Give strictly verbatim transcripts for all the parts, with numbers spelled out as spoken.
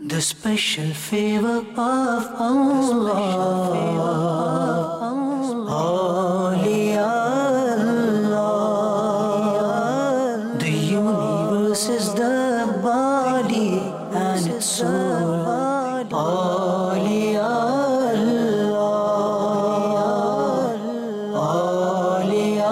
The special favor of Allah, Awliya Allah. The universe is the body and its soul. Awliya Allah, Awliya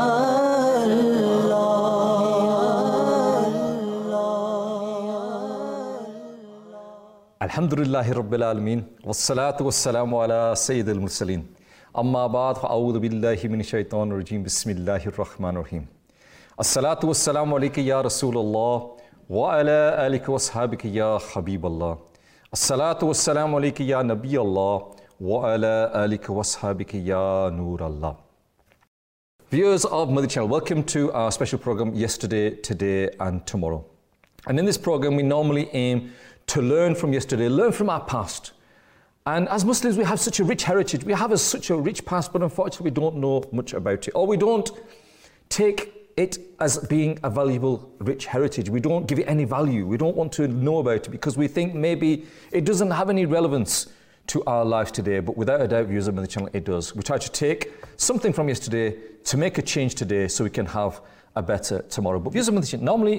Alhamdulillahi Rabbil Alameen, wassalatu wassalamu ala Sayyidil Mursaleen. Amma ba'd, fa'awudhu billahi min shaitanir rajeem, bismillahir rahmanir rahim. As-salatu wassalamu alayka ya Rasulullah, wa ala alika wa ashabika ya Habiballah. As-salatu wassalamu alayka ya Nabiyallah, wa ala alika wa ashabika ya Nurallah. Viewers of Madani Channel, welcome to our special program, Yesterday, Today and Tomorrow. And in this program, we normally aim to learn from yesterday, learn from our past. And as Muslims, we have such a rich heritage. We have a, such a rich past, but unfortunately, we don't know much about it. Or we don't take it as being a valuable, rich heritage. We don't give it any value. We don't want to know about it because we think maybe it doesn't have any relevance to our lives today. But without a doubt, viewers of the channel, it does. We try to take something from yesterday to make a change today so we can have a better tomorrow. But viewers of the channel, normally,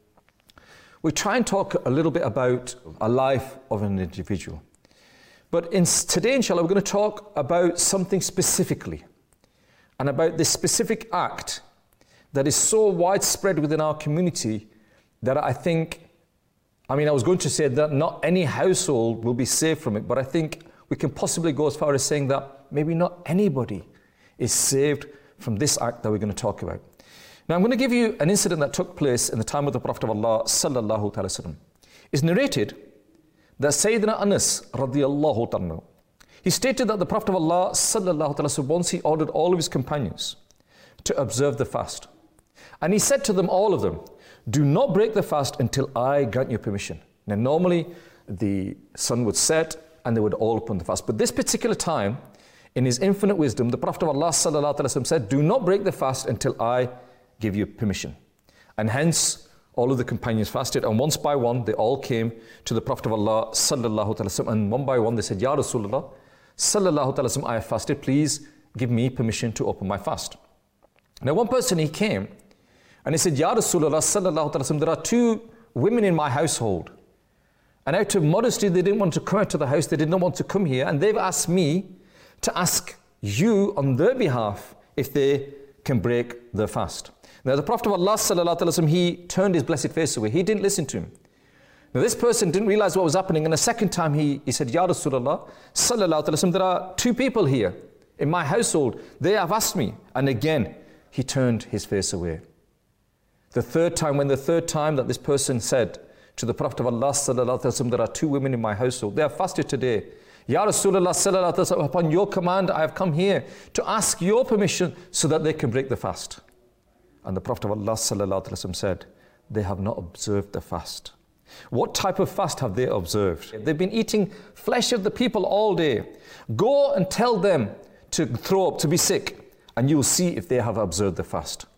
we try and talk a little bit about a life of an individual. But in, today, inshallah, we're going to talk about something specifically and about this specific act that is so widespread within our community that I think, I mean, I was going to say that not any household will be saved from it, but I think we can possibly go as far as saying that maybe not anybody is saved from this act that we're going to talk about. Now, I'm going to give you an incident that took place in the time of the Prophet of Allah, sallallahu alayhi wa sallam. It's narrated that Sayyidina Anas, radiyallahu ta'ala, he stated that the Prophet of Allah, sallallahu alayhi wa sallam, once he ordered all of his companions to observe the fast. And he said to them, all of them, do not break the fast until I grant you permission. Now, normally, the sun would set and they would all open the fast. But this particular time, in his infinite wisdom, the Prophet of Allah, sallallahu alayhi wa sallam, said, do not break the fast until I give you permission. And hence, all of the companions fasted, and once by one, they all came to the Prophet of Allah, sallallahu alayhi wa sallam, and one by one, they said, Ya Rasulullah, sallallahu alayhi wa sallam, I have fasted, please give me permission to open my fast. Now, one person, he came, and he said, Ya Rasulullah, sallallahu alayhi wa sallam, there are two women in my household, and out of modesty, they didn't want to come out to the house, they did not want to come here, and they've asked me to ask you on their behalf if they can break their fast. Now, the Prophet of Allah, sallallahu alayhi wa sallam, he turned his blessed face away. He didn't listen to him. Now, this person didn't realize what was happening. And the second time he, he said, Ya Rasulullah, sallallahu alayhi wa sallam, there are two people here in my household. They have asked me. And again, he turned his face away. The third time, when the third time that this person said to the Prophet of Allah, sallallahu alayhi wa sallam, there are two women in my household. They have fasted today. Ya Rasulullah, sallallahu alayhi wa sallam, upon your command, I have come here to ask your permission so that they can break the fast. And the Prophet of Allah, sallallahu alayhi wa sallam, said, they have not observed the fast. What type of fast have they observed? They've been eating flesh of the people all day. Go and tell them to throw up, to be sick, and you will see if they have observed the fast.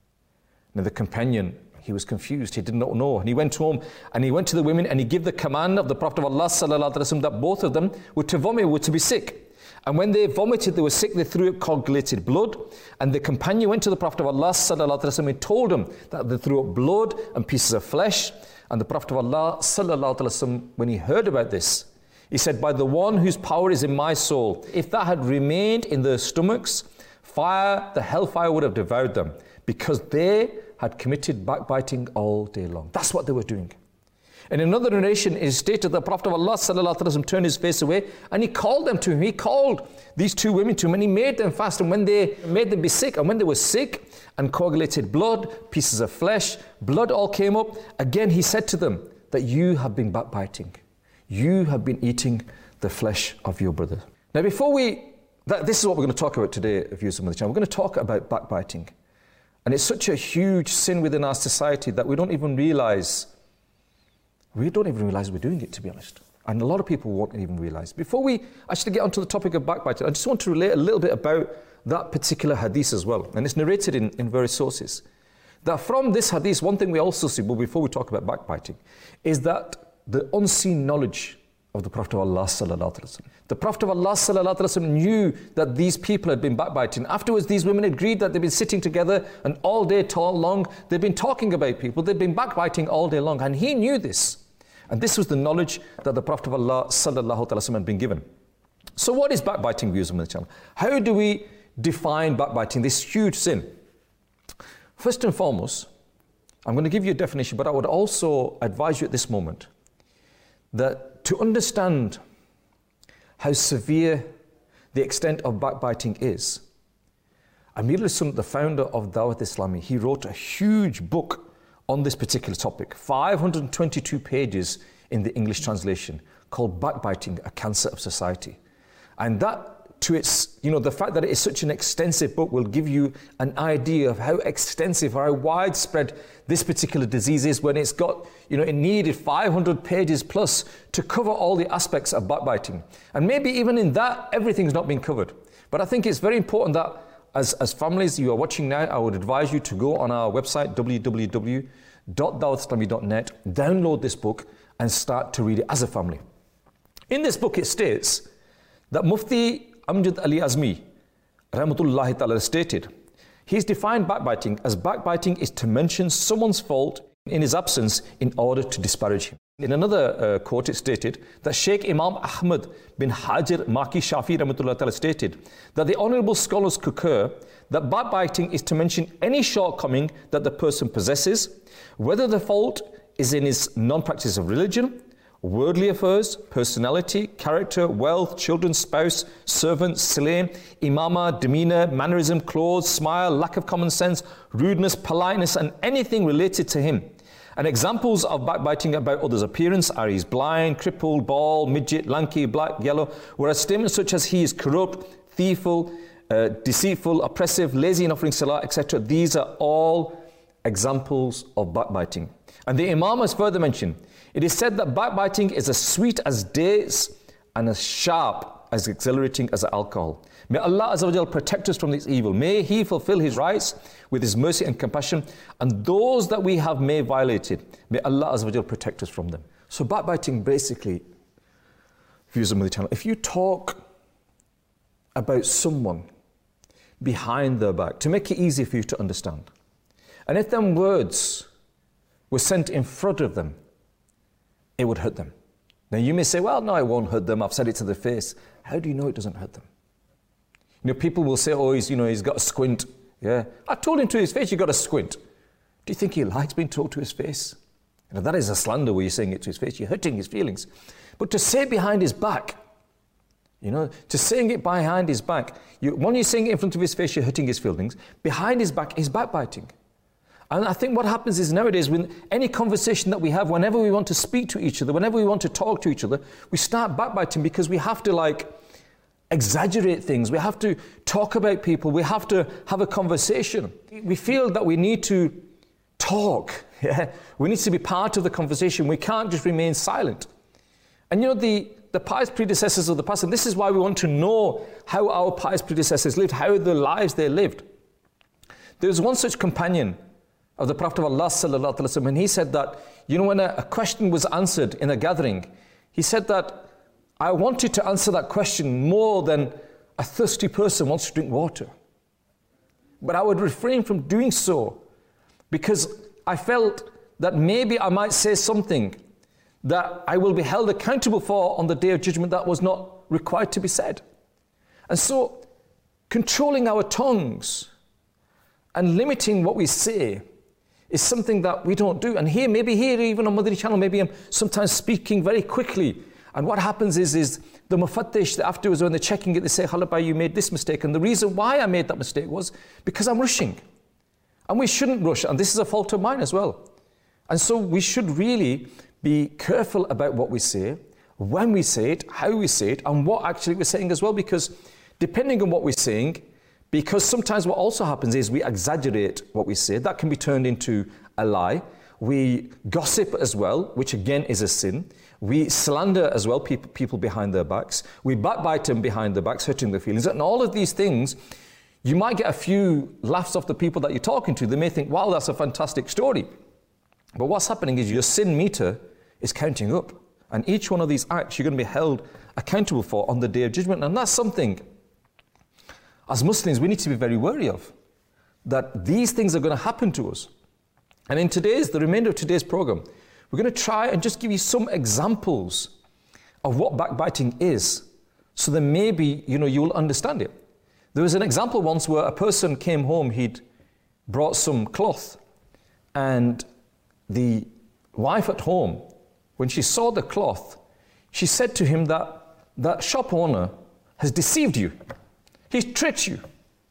Now the companion, he was confused, he did not know. And he went home and he went to the women and he gave the command of the Prophet of Allah, sallallahu alayhi wa sallam, that both of them were to vomit, were to be sick. And when they vomited, they were sick, they threw up coagulated blood. And the companion went to the Prophet of Allah, sallallahu alayhi wa sallam, and told him that they threw up blood and pieces of flesh. And the Prophet of Allah, sallallahu alayhi wa sallam, when he heard about this, he said, by the one whose power is in my soul, if that had remained in their stomachs, fire, the hellfire would have devoured them, because they had committed backbiting all day long. That's what they were doing. In another narration, it is stated that the Prophet of Allah, sallallahu alayhi wa sallam, turned his face away and he called them to him. He called these two women to him and he made them fast. And when they made them be sick, and when they were sick and coagulated blood, pieces of flesh, blood all came up, again he said to them that you have been backbiting. You have been eating the flesh of your brother. Now before we, that, this is what we're going to talk about today, viewers of the channel. We're going to talk about backbiting. And it's such a huge sin within our society that we don't even realize We don't even realize we're doing it, to be honest. And a lot of people won't even realize. Before we actually get onto the topic of backbiting, I just want to relate a little bit about that particular hadith as well. And it's narrated in, in various sources. That from this hadith, one thing we also see, but before we talk about backbiting, is that the unseen knowledge of the Prophet of Allah sallallahu alaihi wasallam. The Prophet of Allah sallallahu alaihi wasallam knew that these people had been backbiting. Afterwards, these women agreed that they'd been sitting together and all day long, they'd been talking about people, they'd been backbiting all day long, and he knew this. And this was the knowledge that the Prophet of Allah sallallahu alaihi wasallam had been given. So what is backbiting, viewers of the channel? How do we define backbiting, this huge sin? First and foremost, I'm going to give you a definition, but I would also advise you at this moment that to understand how severe the extent of backbiting is, Amir al-Sunnah, the founder of Dawat Islami, he wrote a huge book on this particular topic, five hundred twenty-two pages in the English translation, called Backbiting, a Cancer of Society. And that, to its, you know, the fact that it is such an extensive book will give you an idea of how extensive or how widespread this particular disease is, when it's got, you know, it needed five hundred pages plus to cover all the aspects of backbiting. And maybe even in that, everything's not been covered. But I think it's very important that as, as families you are watching now, I would advise you to go on our website, w w w dot dawat islami dot net, download this book and start to read it as a family. In this book it states that Mufti Amjad Ali Azmi, rahmatullahi ta'ala, stated, he's defined backbiting as backbiting is to mention someone's fault in his absence in order to disparage him. In another uh, quote it stated that Sheikh Imam Ahmad bin Hajar Maki Shafi rahmatullahi ta'ala stated that the honourable scholars concur that backbiting is to mention any shortcoming that the person possesses, whether the fault is in his non-practice of religion, worldly affairs, personality, character, wealth, children, spouse, servant, slave, imama, demeanor, mannerism, clothes, smile, lack of common sense, rudeness, politeness, and anything related to him. And examples of backbiting about others' appearance are he's blind, crippled, bald, midget, lanky, black, yellow, whereas statements such as he is corrupt, thieful, uh, deceitful, oppressive, lazy in offering salah, et cetera, these are all examples of backbiting. And the Imam has further mentioned, it is said that backbiting is as sweet as dates and as sharp, as exhilarating as alcohol. May Allah Azza wa Jal protect us from this evil. May He fulfill His rights with His mercy and compassion, and those that we have may violated, may Allah Azza wa Jal protect us from them. So backbiting basically, viewers of the channel, if you talk about someone behind their back, to make it easy for you to understand, and if them words were sent in front of them, it would hurt them. Now you may say, well, no, it won't hurt them. I've said it to their face. How do you know it doesn't hurt them? You know, people will say, oh, he's, you know, he's got a squint. Yeah, I told him to his face, you got a squint. Do you think he likes being told to his face? You know, that is a slander where you're saying it to his face. You're hurting his feelings. But to say behind his back, you know, to saying it behind his back, you, when you're saying it in front of his face, you're hurting his feelings. Behind his back is backbiting. And I think what happens is nowadays, with any conversation that we have, whenever we want to speak to each other, whenever we want to talk to each other, we start backbiting because we have to like exaggerate things. We have to talk about people. We have to have a conversation. We feel that we need to talk. Yeah? We need to be part of the conversation. We can't just remain silent. And you know, the, the pious predecessors of the past, and this is why we want to know how our pious predecessors lived, how the lives they lived. There was one such companion of the Prophet of Allah sallallahu alaihi wasallam, and he said that, you know, when a, a question was answered in a gathering, he said that I wanted to answer that question more than a thirsty person wants to drink water. But I would refrain from doing so because I felt that maybe I might say something that I will be held accountable for on the Day of Judgment that was not required to be said. And so controlling our tongues and limiting what we say is something that we don't do. And here, maybe here, even on Madani channel, maybe I'm sometimes speaking very quickly. And what happens is, is the mufattish, afterwards when they're checking it, they say, Halabay, you made this mistake. And the reason why I made that mistake was because I'm rushing. And we shouldn't rush. And this is a fault of mine as well. And so we should really be careful about what we say, when we say it, how we say it, and what actually we're saying as well. Because depending on what we're saying, because sometimes what also happens is we exaggerate what we say. That can be turned into a lie. We gossip as well, which again is a sin. We slander as well people, people behind their backs. We backbite them behind their backs, hurting their feelings. And all of these things, you might get a few laughs off the people that you're talking to. They may think, wow, that's a fantastic story. But what's happening is your sin meter is counting up. And each one of these acts you're going to be held accountable for on the Day of Judgment. And that's something, as Muslims, we need to be very wary of, that these things are going to happen to us. And in today's, the remainder of today's program, we're going to try and just give you some examples of what backbiting is, so that maybe, you know, you'll understand it. There was an example once where a person came home, he'd brought some cloth, and the wife at home, when she saw the cloth, she said to him that that shop owner has deceived you. He's tricked you.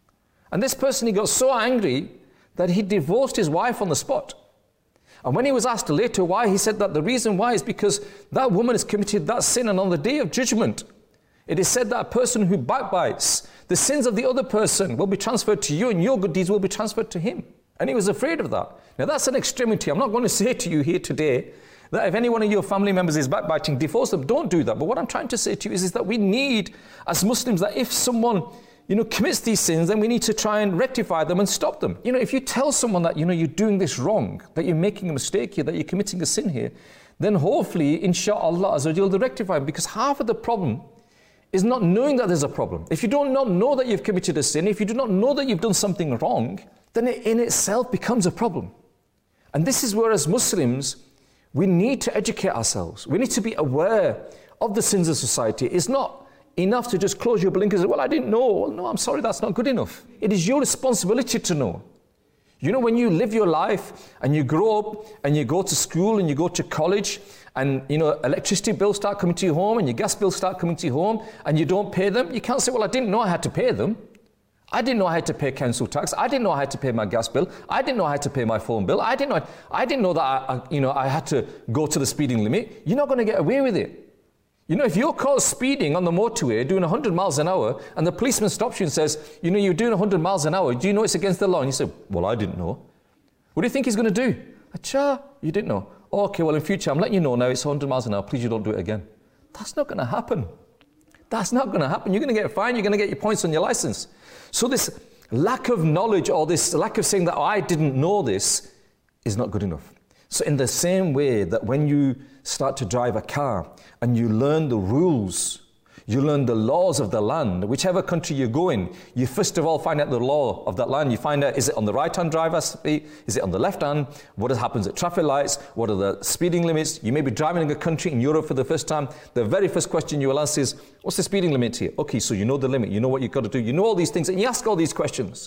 And this person, he got so angry that he divorced his wife on the spot. And when he was asked later why, he said that the reason why is because that woman has committed that sin, and on the Day of Judgment, it is said that a person who backbites, the sins of the other person will be transferred to you, and your good deeds will be transferred to him. And he was afraid of that. Now that's an extremity. I'm not going to say to you here today that if any one of your family members is backbiting, divorce them. Don't do that. But what I'm trying to say to you is, is that we need, as Muslims, that if someone, you know, commits these sins, then we need to try and rectify them and stop them. You know, if you tell someone that, you know, you're doing this wrong, that you're making a mistake here, that you're committing a sin here, then hopefully, inshaAllah, Azza wa Jal, they'll rectify it. Because half of the problem is not knowing that there's a problem. If you do not know that you've committed a sin, if you do not know that you've done something wrong, then it in itself becomes a problem. And this is where, as Muslims, we need to educate ourselves. We need to be aware of the sins of society. It's not enough to just close your blinkers and say, well, I didn't know. Well, no, I'm sorry, that's not good enough. It is your responsibility to know. You know, when you live your life and you grow up and you go to school and you go to college, and, you know, electricity bills start coming to your home and your gas bills start coming to your home, and you don't pay them, you can't say, well, I didn't know I had to pay them. I didn't know I had to pay council tax. I didn't know I had to pay my gas bill. I didn't know I had to pay my phone bill. I didn't know, I didn't know that I, I, you know, I had to go to the speeding limit. You're not going to get away with it. You know, if you're caught speeding on the motorway doing one hundred miles an hour, and the policeman stops you and says, you know, you're doing one hundred miles an hour, do you know it's against the law? And you say, well, I didn't know. What do you think he's going to do? Acha, you didn't know. Oh, okay, well, in future, I'm letting you know now it's one hundred miles an hour. Please, you don't do it again. That's not going to happen. That's not going to happen. You're going to get fined. You're going to get your points on your license. So this lack of knowledge, or this lack of saying that, oh, I didn't know this, is not good enough. So in the same way that when you start to drive a car and you learn the rules, you learn the laws of the land, whichever country you go in, you first of all find out the law of that land. You find out, is it on the right-hand driver speed? Is it on the left-hand? What happens at traffic lights? What are the speeding limits? You may be driving in a country in Europe for the first time. The very first question you will ask is, what's the speeding limit here? Okay, so you know the limit. You know what you've got to do. You know all these things, and you ask all these questions.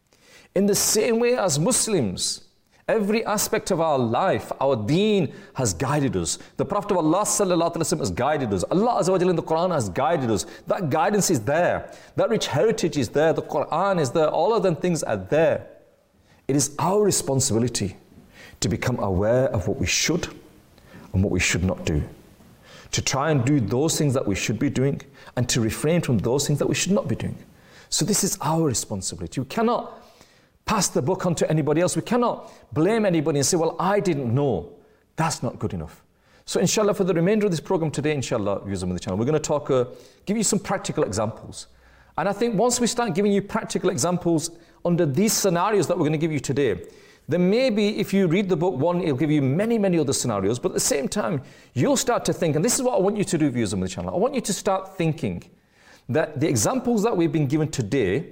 In the same way as Muslims, every aspect of our life, our deen has guided us. The Prophet of Allah sallallahu alaihi wasallam has guided us. Allah Azza wa Jalla in the Quran has guided us. That guidance is there. That rich heritage is there. The Quran is there. All of them things are there. It is our responsibility to become aware of what we should and what we should not do. To try and do those things that we should be doing, and to refrain from those things that we should not be doing. So this is our responsibility. We cannot pass the book on to anybody else. We cannot blame anybody and say, well, I didn't know. That's not good enough. So inshallah, for the remainder of this program today, inshallah, viewers on the channel, we're going to talk, uh, give you some practical examples. And I think once we start giving you practical examples under these scenarios that we're going to give you today, then maybe if you read the book one, it'll give you many, many other scenarios. But at the same time, you'll start to think, and this is what I want you to do, viewers on the channel. I want you to start thinking that the examples that we've been given today,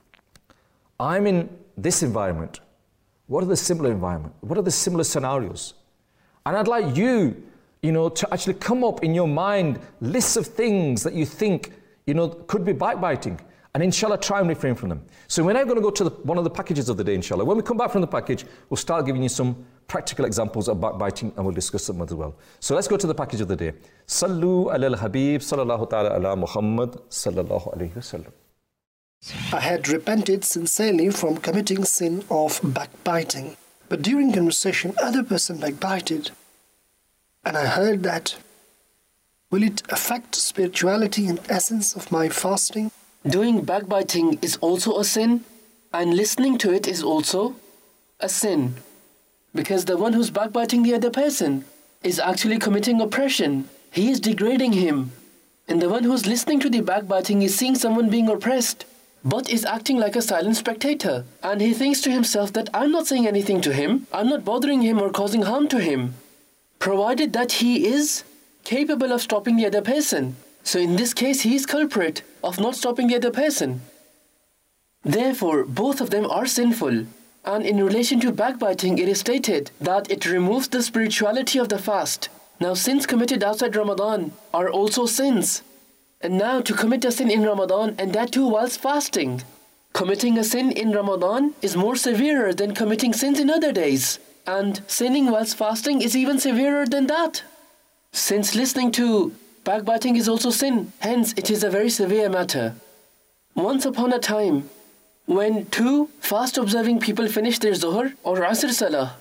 I'm in this environment. What are the similar environment? What are the similar scenarios? And I'd like you, you know, to actually come up in your mind lists of things that you think, you know, could be backbiting, and inshallah try and refrain from them. So we're now going to go to the, one of the packages of the day, inshallah. When we come back from the package, we'll start giving you some practical examples of backbiting, and we'll discuss them as well. So let's go to the package of the day. Sallu ala al-Habib sallallahu ta'ala ala Muhammad sallallahu alayhi wa sallam. I had repented sincerely from committing sin of backbiting. But during conversation, other person backbited. And I heard that, will it affect spirituality and essence of my fasting? Doing backbiting is also a sin, and listening to it is also a sin. Because the one who's backbiting the other person is actually committing oppression. He is degrading him. And the one who's listening to the backbiting is seeing someone being oppressed, but is acting like a silent spectator. And he thinks to himself that I'm not saying anything to him, I'm not bothering him or causing harm to him, provided that he is capable of stopping the other person. So in this case, he is culprit of not stopping the other person. Therefore, both of them are sinful. And in relation to backbiting, it is stated that it removes the spirituality of the fast. Now, sins committed outside Ramadan are also sins. And now to commit a sin in Ramadan, and that too whilst fasting. Committing a sin in Ramadan is more severer than committing sins in other days. And sinning whilst fasting is even severer than that. Since listening to backbiting is also sin, hence it is a very severe matter. Once upon a time, when two fast-observing people finished their Zuhr or Asr Salah,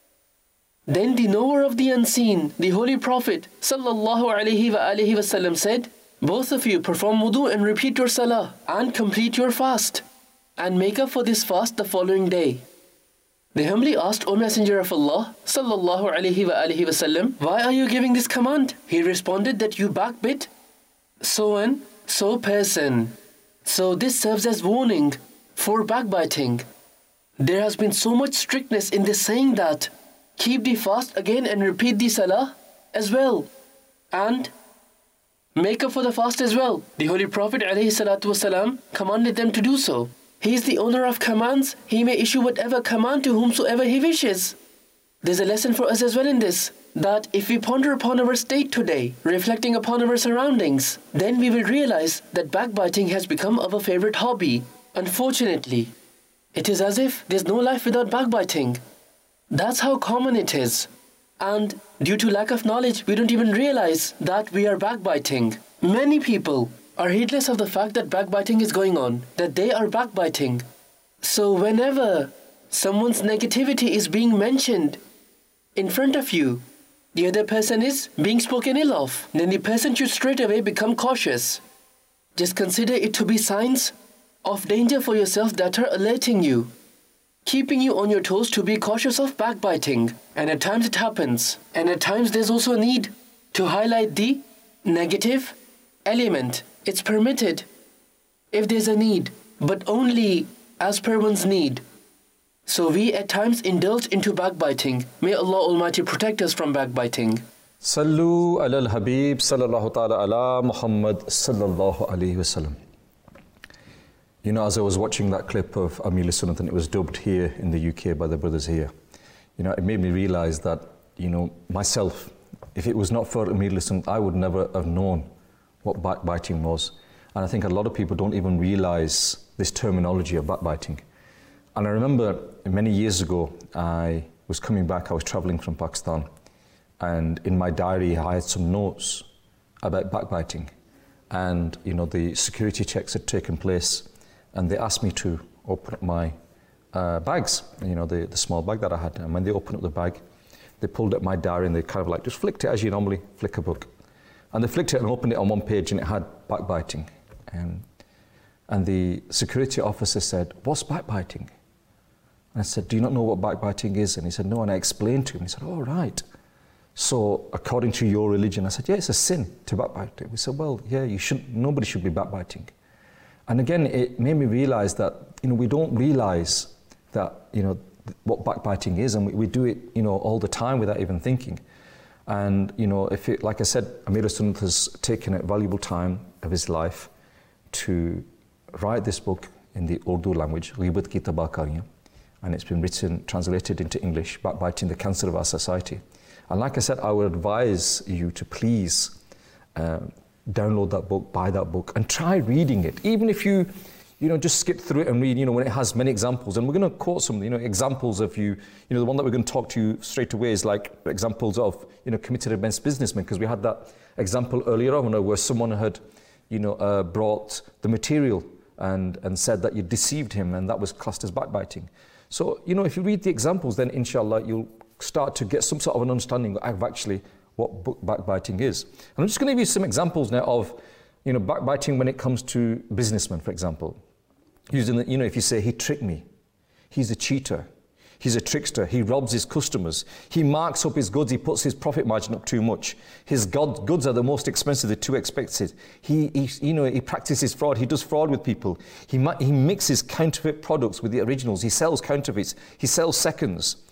then the knower of the unseen, the Holy Prophet sallallahu alaihi wa alihi wasallam said, both of you perform wudu and repeat your Salah and complete your fast and make up for this fast the following day. They humbly asked, O Messenger of Allah sallallahu alaihi wa alihi wasallam, why are you giving this command? He responded that you backbit so and so person. So this serves as warning for backbiting. There has been so much strictness in this saying that keep the fast again and repeat the Salah as well. And make up for the fast as well. The Holy Prophet alayhi salatu wasalam commanded them to do so. He is the owner of commands. He may issue whatever command to whomsoever he wishes. There's a lesson for us as well in this, that if we ponder upon our state today, reflecting upon our surroundings, then we will realize that backbiting has become our favorite hobby. Unfortunately, it is as if there's no life without backbiting. That's how common it is. And due to lack of knowledge, we don't even realize that we are backbiting. Many people are heedless of the fact that backbiting is going on, that they are backbiting. So whenever someone's negativity is being mentioned in front of you, the other person is being spoken ill of, then the person should straight away become cautious. Just consider it to be signs of danger for yourself that are alerting you, keeping you on your toes to be cautious of backbiting. And at times it happens. And at times there's also a need to highlight the negative element. It's permitted if there's a need, but only as per one's need. So we at times indulge into backbiting. May Allah Almighty protect us from backbiting. Sallu ala al-Habib sallallahu ta'ala ala Muhammad sallallahu alayhi wasallam. You know, as I was watching that clip of Amir al-Sunnat, and it was dubbed here in the U K by the brothers here, you know, it made me realize that, you know, myself, if it was not for Amir al-Sunnat, I would never have known what backbiting was. And I think a lot of people don't even realize this terminology of backbiting. And I remember many years ago, I was coming back, I was traveling from Pakistan, and in my diary I had some notes about backbiting. And, you know, the security checks had taken place, and they asked me to open up my uh, bags, you know, the, the small bag that I had. And when they opened up the bag, they pulled up my diary and they kind of like just flicked it as you normally flick a book. And they flicked it and opened it on one page, and it had backbiting. And, and the security officer said, "What's backbiting?" And I said, "Do you not know what backbiting is?" And he said, "No." And I explained to him. He said, "Oh, right. So according to your religion," I said, "Yeah, it's a sin to backbite." We said, "Well, yeah, you shouldn't, nobody should be backbiting." And again, it made me realize that, you know, we don't realize that, you know, what backbiting is, and we, we do it, you know, all the time without even thinking. And, you know, if it, like I said, Amir al-Sunnat has taken a valuable time of his life to write this book in the Urdu language, Ghibat Ki Tabakariyan, and it's been written, translated into English, Backbiting, the Cancer of Our Society. And like I said, I would advise you to please uh, download that book, buy that book, and try reading it. Even if you, you know, just skip through it and read, you know, when it has many examples. And we're going to quote some, you know, examples of you, you know, the one that we're going to talk to you straight away is like examples of, you know, committed against businessmen, because we had that example earlier on where someone had, you know, uh, brought the material and, and said that you deceived him, and that was classed as backbiting. So, you know, if you read the examples, then inshallah you'll start to get some sort of an understanding of actually what backbiting is. And I'm just going to give you some examples now of, you know, backbiting when it comes to businessmen, for example. Using the, you know, if you say, "He tricked me," he's a cheater, he's a trickster, he robs his customers, he marks up his goods, he puts his profit margin up too much, his god, goods are the most expensive, they're too expensive, he, he, you know, he practices fraud, he does fraud with people, he, he mixes counterfeit products with the originals, he sells counterfeits, he sells seconds,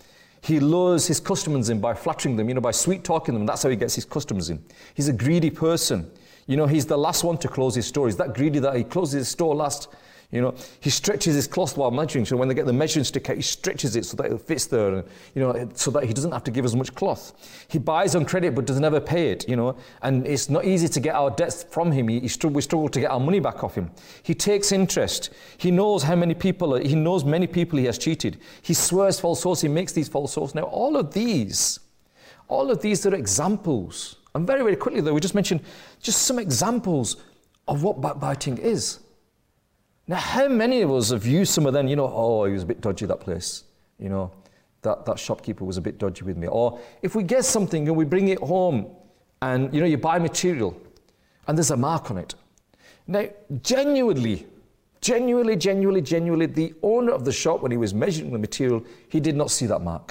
He lures his customers in by flattering them, you know, by sweet talking them. That's how he gets his customers in. He's a greedy person. You know, he's the last one to close his store. He's that greedy that he closes his store last. You know, he stretches his cloth while measuring. So when they get the measuring stick out, he stretches it so that it fits there, and, you know, so that he doesn't have to give as much cloth. He buys on credit but does never pay it, you know, and it's not easy to get our debts from him. He, he struggle, we struggle to get our money back off him. He takes interest. He knows how many people, are, he knows many people he has cheated. He swears false oaths. He makes these false oaths. Now, all of these, all of these are examples. And very, very quickly, though, we just mentioned just some examples of what backbiting is. Now, how many of us have used some of them, you know, oh, he was a bit dodgy, that place, you know, that, that shopkeeper was a bit dodgy with me. Or if we get something and we bring it home and, you know, you buy material and there's a mark on it. Now, genuinely, genuinely, genuinely, genuinely, the owner of the shop, when he was measuring the material, he did not see that mark.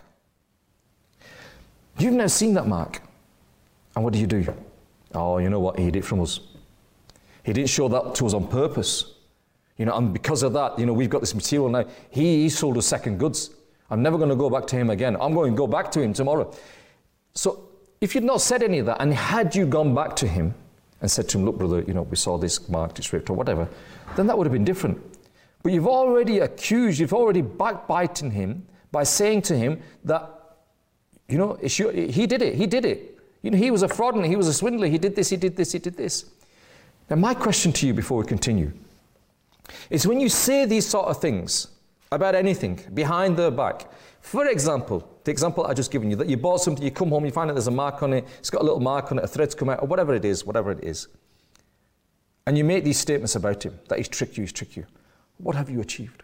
You've now seen that mark. And what do you do? Oh, you know what? He hid it from us. He didn't show that to us on purpose. You know, and because of that, you know, we've got this material now. He, he sold us second goods. I'm never going to go back to him again. I'm going to go back to him tomorrow. So if you'd not said any of that, and had you gone back to him and said to him, look, brother, you know, we saw this marked, it's ripped or whatever, then that would have been different. But you've already accused, you've already backbiting him by saying to him that, you know, it's your, he did it, he did it. You know, he was a fraudulent, he was a swindler, he did this, he did this, he did this. Now, my question to you before we continue is, when you say these sort of things about anything behind their back, for example, the example I just given you, that you bought something, you come home, you find out there's a mark on it, it's got a little mark on it, a thread's come out, or whatever it is, whatever it is, and you make these statements about him, that he's tricked you, he's tricked you. What have you achieved?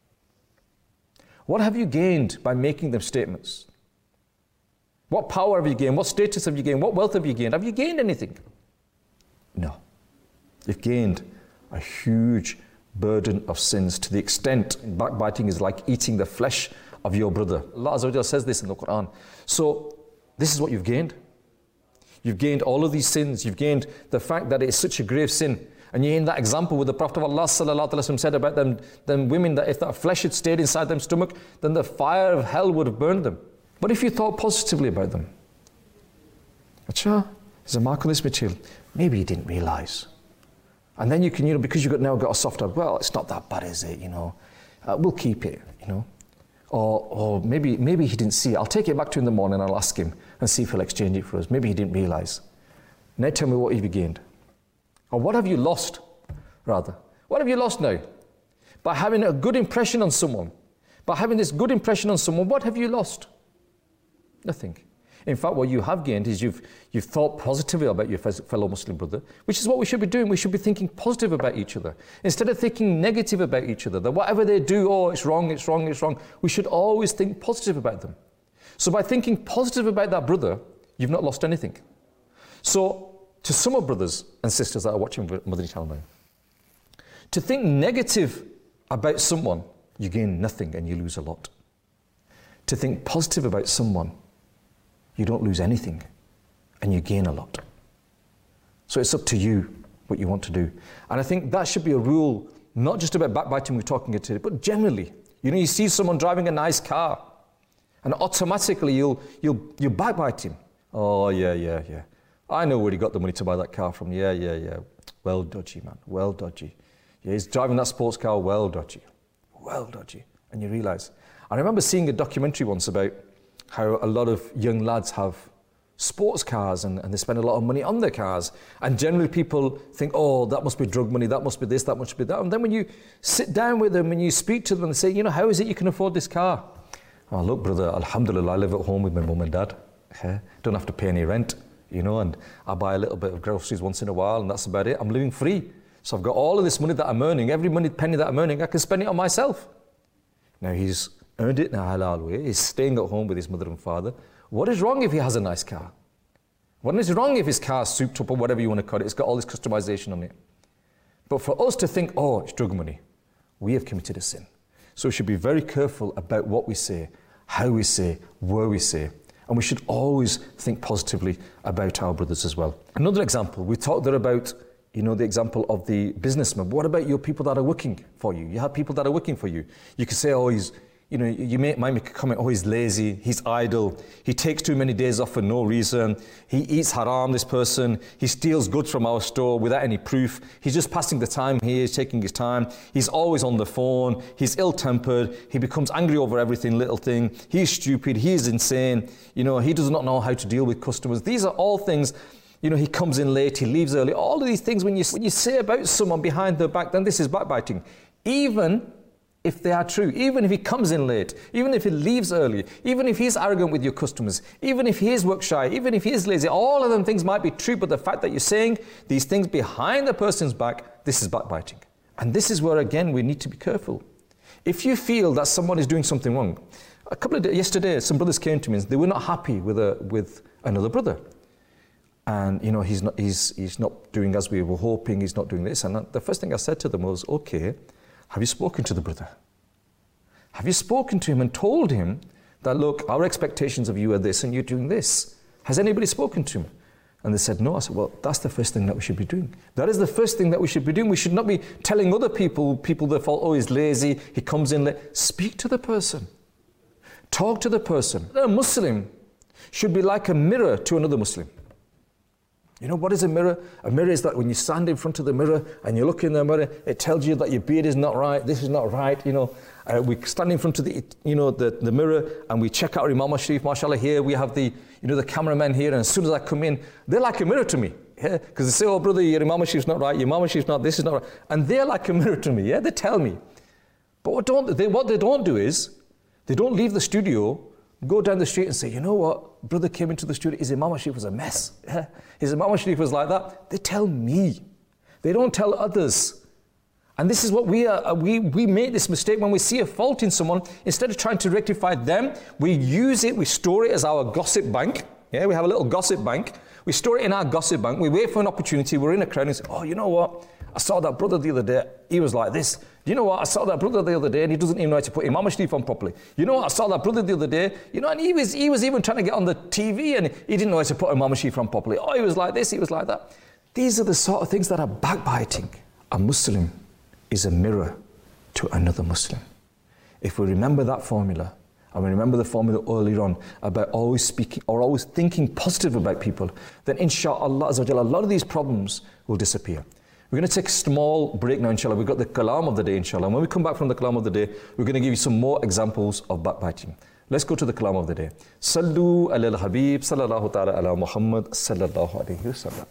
What have you gained by making them statements? What power have you gained? What status have you gained? What wealth have you gained? Have you gained anything? No. You've gained a huge burden of sins, to the extent backbiting is like eating the flesh of your brother. Allah Azza wa Jalla says this in the Quran. So this is what you've gained. You've gained all of these sins. You've gained the fact that it's such a grave sin. And you're in that example with the Prophet of Allah Sallallahu Alaihi Wasallam said about them, them women, that if that flesh had stayed inside their stomach, then the fire of hell would have burned them. But if you thought positively about them, Acha, there's a mark on this material, maybe you didn't realize. And then you can, you know, because you've got now got a soft heart, well, it's not that bad, is it, you know? Uh, we'll keep it, you know? Or, or maybe, maybe he didn't see it. I'll take it back to him in the morning and I'll ask him and see if he'll exchange it for us. Maybe he didn't realize. Now tell me, what have you gained? Or what have you lost, rather? What have you lost now? By having a good impression on someone, by having this good impression on someone, what have you lost? Nothing. In fact, what you have gained is you've, you've thought positively about your fellow Muslim brother, which is what we should be doing. We should be thinking positive about each other. Instead of thinking negative about each other, that whatever they do, oh, it's wrong, it's wrong, it's wrong, we should always think positive about them. So by thinking positive about that brother, you've not lost anything. So to some of brothers and sisters that are watching Madani Channel now, to think negative about someone, you gain nothing and you lose a lot. To think positive about someone, you don't lose anything and you gain a lot. So it's up to you what you want to do. And I think that should be a rule, not just about backbiting we're talking about today, but generally. You know, you see someone driving a nice car and automatically you'll, you'll, you'll backbite him. Oh, yeah, yeah, yeah. I know where he got the money to buy that car from. Yeah, yeah, yeah. Well dodgy, man. Well dodgy. Yeah, he's driving that sports car. Well dodgy. Well dodgy. And you realise. I remember seeing a documentary once about how a lot of young lads have sports cars and, and they spend a lot of money on their cars. And generally people think, oh, that must be drug money, that must be this, that must be that. And then when you sit down with them and you speak to them and say, you know, how is it you can afford this car? Oh, look, brother, alhamdulillah, I live at home with my mum and dad. Yeah, don't have to pay any rent, you know, and I buy a little bit of groceries once in a while and that's about it. I'm living free. So I've got all of this money that I'm earning, every money penny that I'm earning, I can spend it on myself. Now he's earned it in a halal way. He's staying at home with his mother and father. What is wrong if he has a nice car? What is wrong if his car's souped up or whatever you want to call it? It's got all this customization on it. But for us to think, oh, it's drug money, we have committed a sin. So we should be very careful about what we say, how we say, where we say. And we should always think positively about our brothers as well. Another example, we talked there about, you know, the example of the businessman. What about your people that are working for you? You have people that are working for you. You could say, oh, he's You know, you may, might make a comment, oh, he's lazy, he's idle, he takes too many days off for no reason, he eats haram, this person, he steals goods from our store without any proof, he's just passing the time here, he's taking his time, he's always on the phone, he's ill-tempered, he becomes angry over everything, little thing, he's stupid, he's insane, you know, he does not know how to deal with customers. These are all things, you know, he comes in late, he leaves early, all of these things, when you, when you say about someone behind their back, then this is backbiting. Even if they are true, even if he comes in late, even if he leaves early, even if he's arrogant with your customers, even if he is work shy, even if he is lazy, all of them things might be true, but the fact that you're saying these things behind the person's back, this is backbiting. And this is where, again, we need to be careful. If you feel that someone is doing something wrong, a couple of days, yesterday, some brothers came to me and they were not happy with a, with another brother. And, you know, he's not, he's, he's not doing as we were hoping, he's not doing this. And the first thing I said to them was, okay, have you spoken to the brother? Have you spoken to him and told him that, look, our expectations of you are this and you're doing this? Has anybody spoken to him? And they said, no. I said, well, that's the first thing that we should be doing. That is the first thing that we should be doing. We should not be telling other people, people that fall, oh, he's lazy, he comes in late. Speak to the person. Talk to the person. A Muslim should be like a mirror to another Muslim. You know, what is a mirror? A mirror is that when you stand in front of the mirror and you look in the mirror, it tells you that your beard is not right, this is not right, you know. Uh, we stand in front of the, you know, the, the mirror and we check out our Imam Sharif, mashallah, here we have the, you know, the cameraman here, and as soon as I come in, they're like a mirror to me, yeah? Because they say, oh brother, your Imam Sharif's not right, your Imam Sharif's not, this is not right. And they're like a mirror to me, yeah, they tell me. But what, don't, they, what they don't do is, they don't leave the studio, go down the street and say, you know what, brother came into the studio, his Imam Sharif was a mess. Yeah? His Imam Sharif was like that. They tell me. They don't tell others. And this is what we are, we, we make this mistake when we see a fault in someone. Instead of trying to rectify them, we use it, we store it as our gossip bank. Yeah, we have a little gossip bank. We store it in our gossip bank. We wait for an opportunity. We're in a crowd and say, oh, you know what? I saw that brother the other day. He was like this. Do you know what? I saw that brother the other day and he doesn't even know how to put Imam Sharif on properly. You know what? I saw that brother the other day. You know, and he was, he was even trying to get on the T V and he didn't know how to put Imam Sharif on properly. Oh, he was like this, he was like that. These are the sort of things that are backbiting. A Muslim is a mirror to another Muslim. If we remember that formula, and we remember the formula earlier on about always speaking or always thinking positive about people, then inshaAllah, a lot of these problems will disappear. We're going to take a small break now, inshallah. We've got the kalam of the day, inshallah. And when we come back from the kalam of the day, we're going to give you some more examples of backbiting. Let's go to the kalam of the day. Sallu ala al-Habib, sallallahu ta'ala ala Muhammad, sallallahu alayhi wa sallam.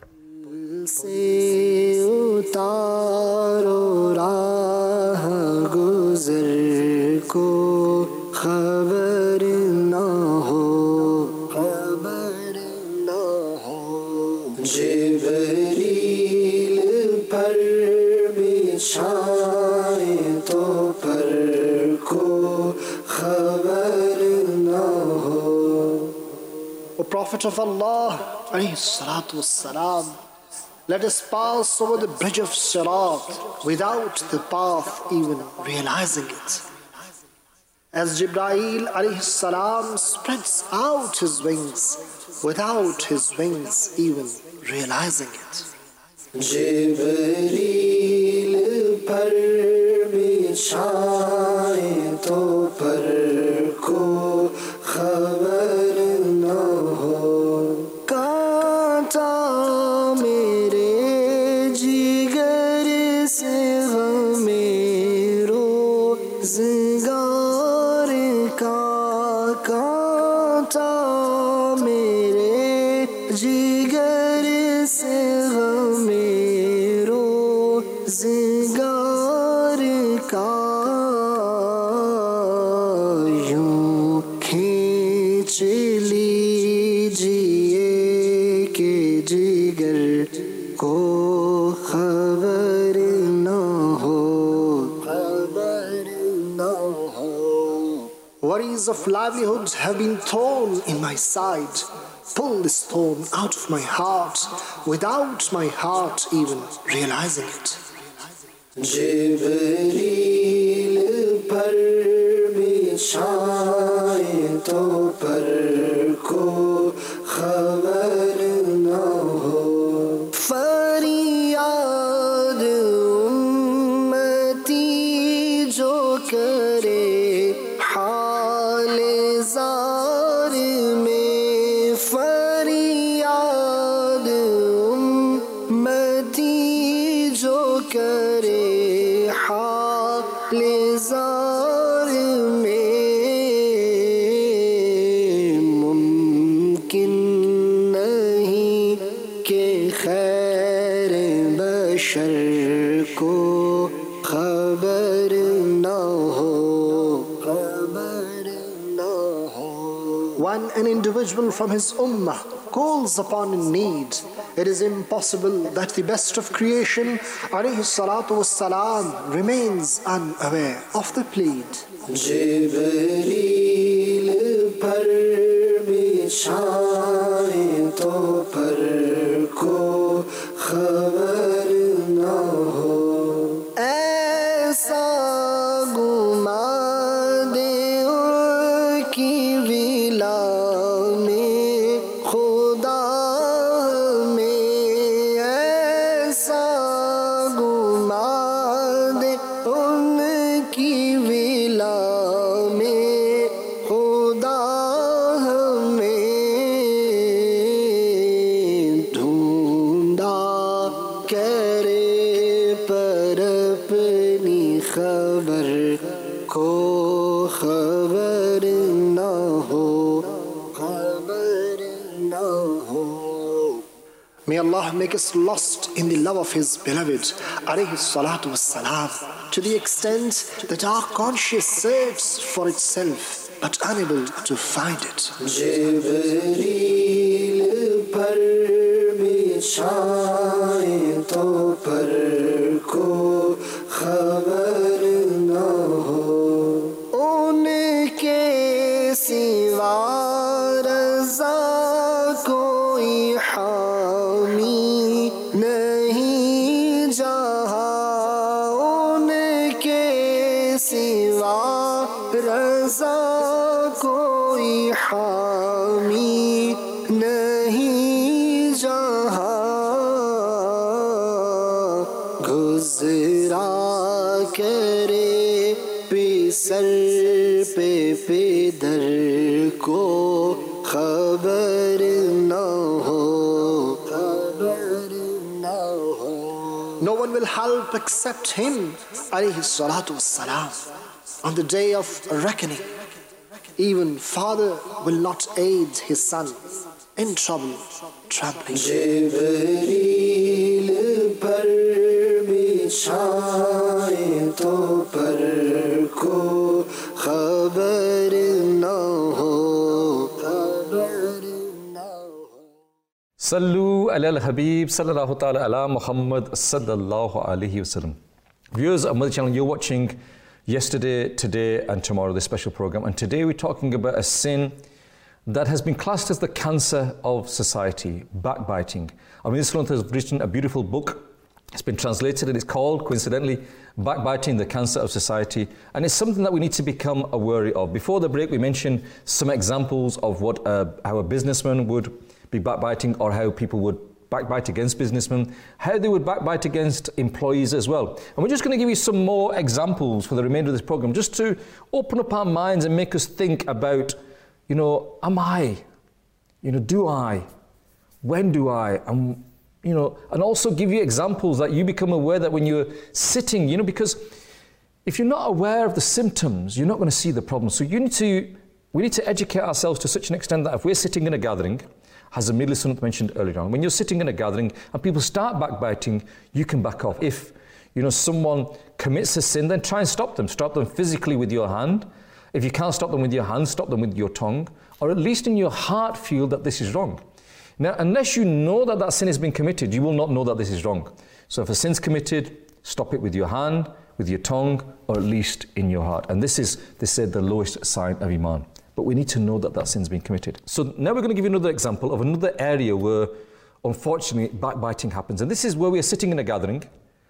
से उतारो राह गुज़र को खबर ना हो खबर ना हो जिब्रील पर बिछाए तो पर को खबर ना हो. O Prophet of Allah alayhi salatu wassalam, let us pass over the bridge of Sirat without the path even realizing it. As Jibreel alayhi salam spreads out his wings without his wings even realizing it. Jibreel par bichhaye to par ko khabar na ho. Kaanta Worries of livelihood have been thorn in my side. Pull this thorn out of my heart without my heart even realizing it. Jibreel par bichhaye to par ko khabar na ho. Faryad ummati jo kare کرے حال زار میں ممکن نہیں کہ خیر بشر کو خبر نہ ہو خبر نہ ہو. When an individual from his ummah calls upon a need, it is impossible that the best of creation, alayhi salatu wassalam, remains unaware of the plead. Jibreel par bichhaye to par ko khabar na ho. Aisa guma de ki vila mein khuda May Allah make us lost in the love of His beloved, alayhi salatu wassalam, to the extent that our conscience searches for itself, but unable to find it. Jibreel par bichhaye to par ko khabar na ho. Unke siwa raza koi हामी नहीं जहाँ उनके सिवा रज़ा कोई हामी नहीं जहाँ गुज़रा करे पिसर पे पेदर को खबर न हो. No one will help except him, alayhi salatu wassalam. On the day of reckoning, even father will not aid his son in trouble, trembling. Jibreel par bichhaye to par ko khabar na ho. Sallu ala al-Habib sallallahu ta'ala ala Muhammad sallallahu alayhi wasallam. Viewers of Mother Channel, you're watching Yesterday, Today and Tomorrow, this special program. And today we're talking about a sin that has been classed as the cancer of society, backbiting. Amir Sallallahu has written a beautiful book. It's been translated and it's called, coincidentally, Backbiting, the Cancer of Society. And it's something that we need to become aware of. Before the break, we mentioned some examples of what uh, how a businessman would be backbiting, or how people would backbite against businessmen, how they would backbite against employees as well. And we're just going to give you some more examples for the remainder of this program, just to open up our minds and make us think about, you know, am I? You know, do I? When do I? And, you know, and also give you examples that you become aware that when you're sitting, you know, because if you're not aware of the symptoms, you're not going to see the problem. So you need to, we need to educate ourselves to such an extent that if we're sitting in a gathering, as Amir Sunnat mentioned earlier on, when you're sitting in a gathering and people start backbiting, you can back off. If, you know, someone commits a sin, then try and stop them. Stop them physically with your hand. If you can't stop them with your hand, stop them with your tongue, or at least in your heart feel that this is wrong. Now, unless you know that that sin has been committed, you will not know that this is wrong. So if a sin's committed, stop it with your hand, with your tongue, or at least in your heart. And this is, they said, the lowest sign of Iman. But we need to know that that sin's been committed. So now we're going to give you another example of another area where, unfortunately, backbiting happens. And this is where we are sitting in a gathering,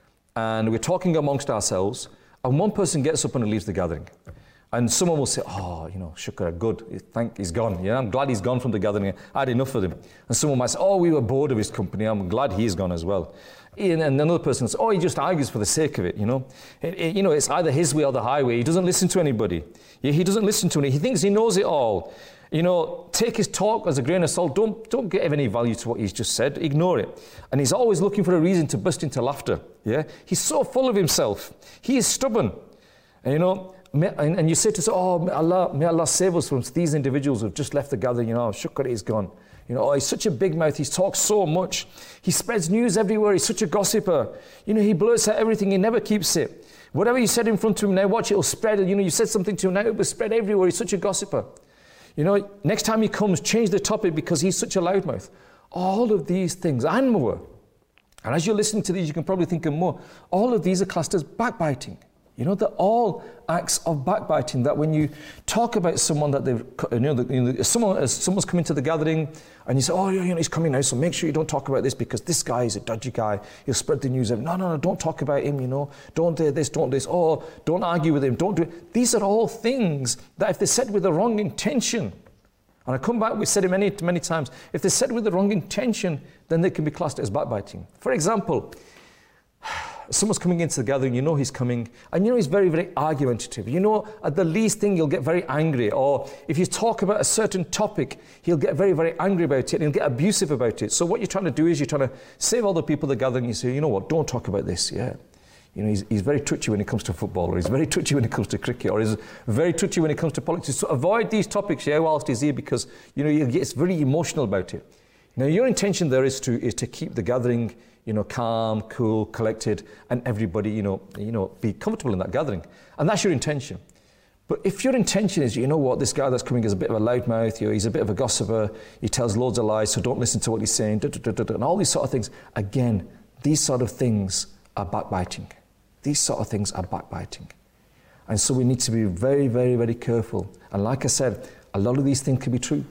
and we're talking amongst ourselves, and one person gets up and leaves the gathering. And someone will say, oh, you know, shukr, good, thank, he's gone. Yeah, I'm glad he's gone from the gathering. I had enough of him. And someone might say, oh, we were bored of his company. I'm glad he's gone as well. And another person says, oh, he just argues for the sake of it, you know. It, it, you know, it's either his way or the highway. He doesn't listen to anybody. He doesn't listen to anybody. He thinks he knows it all. you know, take his talk as a grain of salt. Don't, don't give any value to what he's just said. Ignore it. And he's always looking for a reason to burst into laughter. Yeah, he's so full of himself. He is stubborn. And, you know, may, and, and you say to us, oh, may Allah, may Allah save us from these individuals who've just left the gathering. You know, shukr, he's gone. You know, oh, he's such a big mouth. He talks so much. He spreads news everywhere. He's such a gossiper. You know, he blurts out everything. He never keeps it. Whatever you said in front of him, now watch it, it'll spread. You know, you said something to him, now it will spread everywhere. He's such a gossiper. You know, next time he comes, change the topic because he's such a loudmouth. All of these things, and more. And as you're listening to these, you can probably think of more. All of these are classed as backbiting. You know, they're all acts of backbiting, that when you talk about someone that they've, you know, the, you know someone, as someone's coming to the gathering and you say, oh, you know, he's coming now, so make sure you don't talk about this because this guy is a dodgy guy. He'll spread the news. No, no, no, don't talk about him, you know. Don't do this, don't do this. Oh, don't argue with him, don't do it. These are all things that if they're said with the wrong intention, and I come back, we've said it many, many times, if they're said with the wrong intention, then they can be classed as backbiting. For example, someone's coming into the gathering, you know he's coming, and you know he's very, very argumentative. You know, at the least thing, you'll get very angry. Or if you talk about a certain topic, he'll get very, very angry about it, and he'll get abusive about it. So what you're trying to do is you're trying to save all the people at the gathering. You say, you know what, don't talk about this, yeah. You know, he's, he's very touchy when it comes to football, or he's very touchy when it comes to cricket, or he's very touchy when it comes to politics. So avoid these topics, yeah, whilst he's here, because, you know, he gets very emotional about it. Now, your intention there is to is to keep the gathering, you know, calm, cool, collected, and everybody, you know, you know, be comfortable in that gathering. And that's your intention. But if your intention is, you know what, this guy that's coming is a bit of a loudmouth, you know, he's a bit of a gossiper, he tells loads of lies, so don't listen to what he's saying, da, da, da, da, da, and all these sort of things. Again, these sort of things are backbiting. These sort of things are backbiting. And so we need to be very, very, very careful. And like I said, a lot of these things can be true.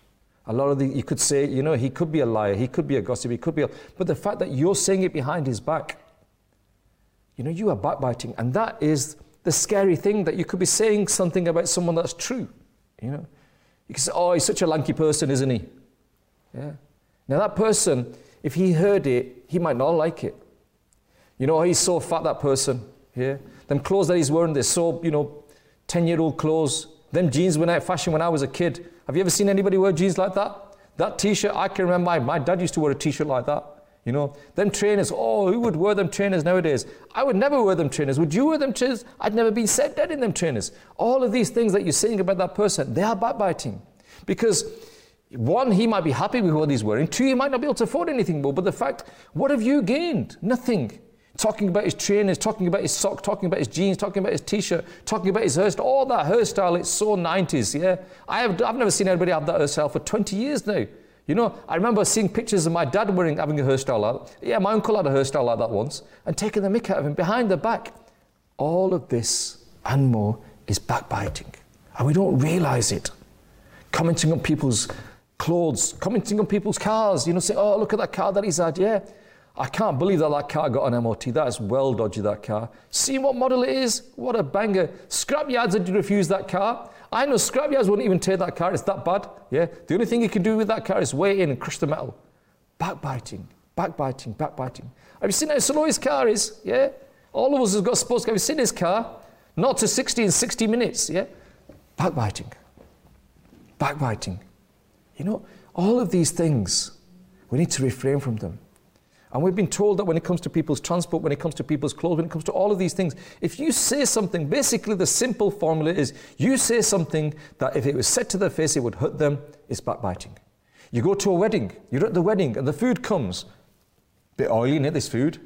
A lot of the, you could say, you know, he could be a liar, he could be a gossip, he could be a, but the fact that you're saying it behind his back, you know, you are backbiting. And that is the scary thing, that you could be saying something about someone that's true. You know, you can say, oh, he's such a lanky person, isn't he? Yeah. Now that person, if he heard it, he might not like it. You know, he's so fat, that person. Yeah. Them clothes that he's wearing, they're so, you know, ten-year-old clothes. Them jeans went out of fashion when I was a kid. Have you ever seen anybody wear jeans like that? That t-shirt, I can remember my, my dad used to wear a t-shirt like that. You know, them trainers, oh, who would wear them trainers nowadays? I would never wear them trainers. Would you wear them trainers? I'd never been set dead in them trainers. All of these things that you're saying about that person, they are backbiting. Because one, he might be happy with what he's wearing. Two, he might not be able to afford anything more. But the fact, what have you gained? Nothing. Talking about his trainers, talking about his sock, talking about his jeans, talking about his t-shirt, talking about his hairstyle, all that hairstyle, it's so nineties, yeah? I have, I've never seen anybody have that hairstyle for twenty years now. You know, I remember seeing pictures of my dad wearing, having a hairstyle like that. Yeah, my uncle had a hairstyle like that once, and taking the mick out of him behind the back. All of this and more is backbiting. And we don't realise it. Commenting on people's clothes, commenting on people's cars, you know, saying, oh, look at that car that he's had, yeah. I can't believe that that car got an M O T. That is well dodgy, that car. See what model it is? What a banger. Scrapyards had refused that car. I know scrapyards wouldn't even take that car. It's that bad. Yeah. The only thing you can do with that car is weigh in and crush the metal. Backbiting, backbiting, backbiting. Have you seen how slow his car is? Yeah. All of us have got supposed to have you seen his car? Not to sixty in sixty minutes. Yeah. Backbiting. Backbiting. You know, all of these things, we need to refrain from them. And we've been told that when it comes to people's transport, when it comes to people's clothes, when it comes to all of these things, if you say something, basically the simple formula is, you say something that if it was said to their face, it would hurt them, it's backbiting. You go to a wedding, you're at the wedding, and the food comes. Bit oily in it, this food.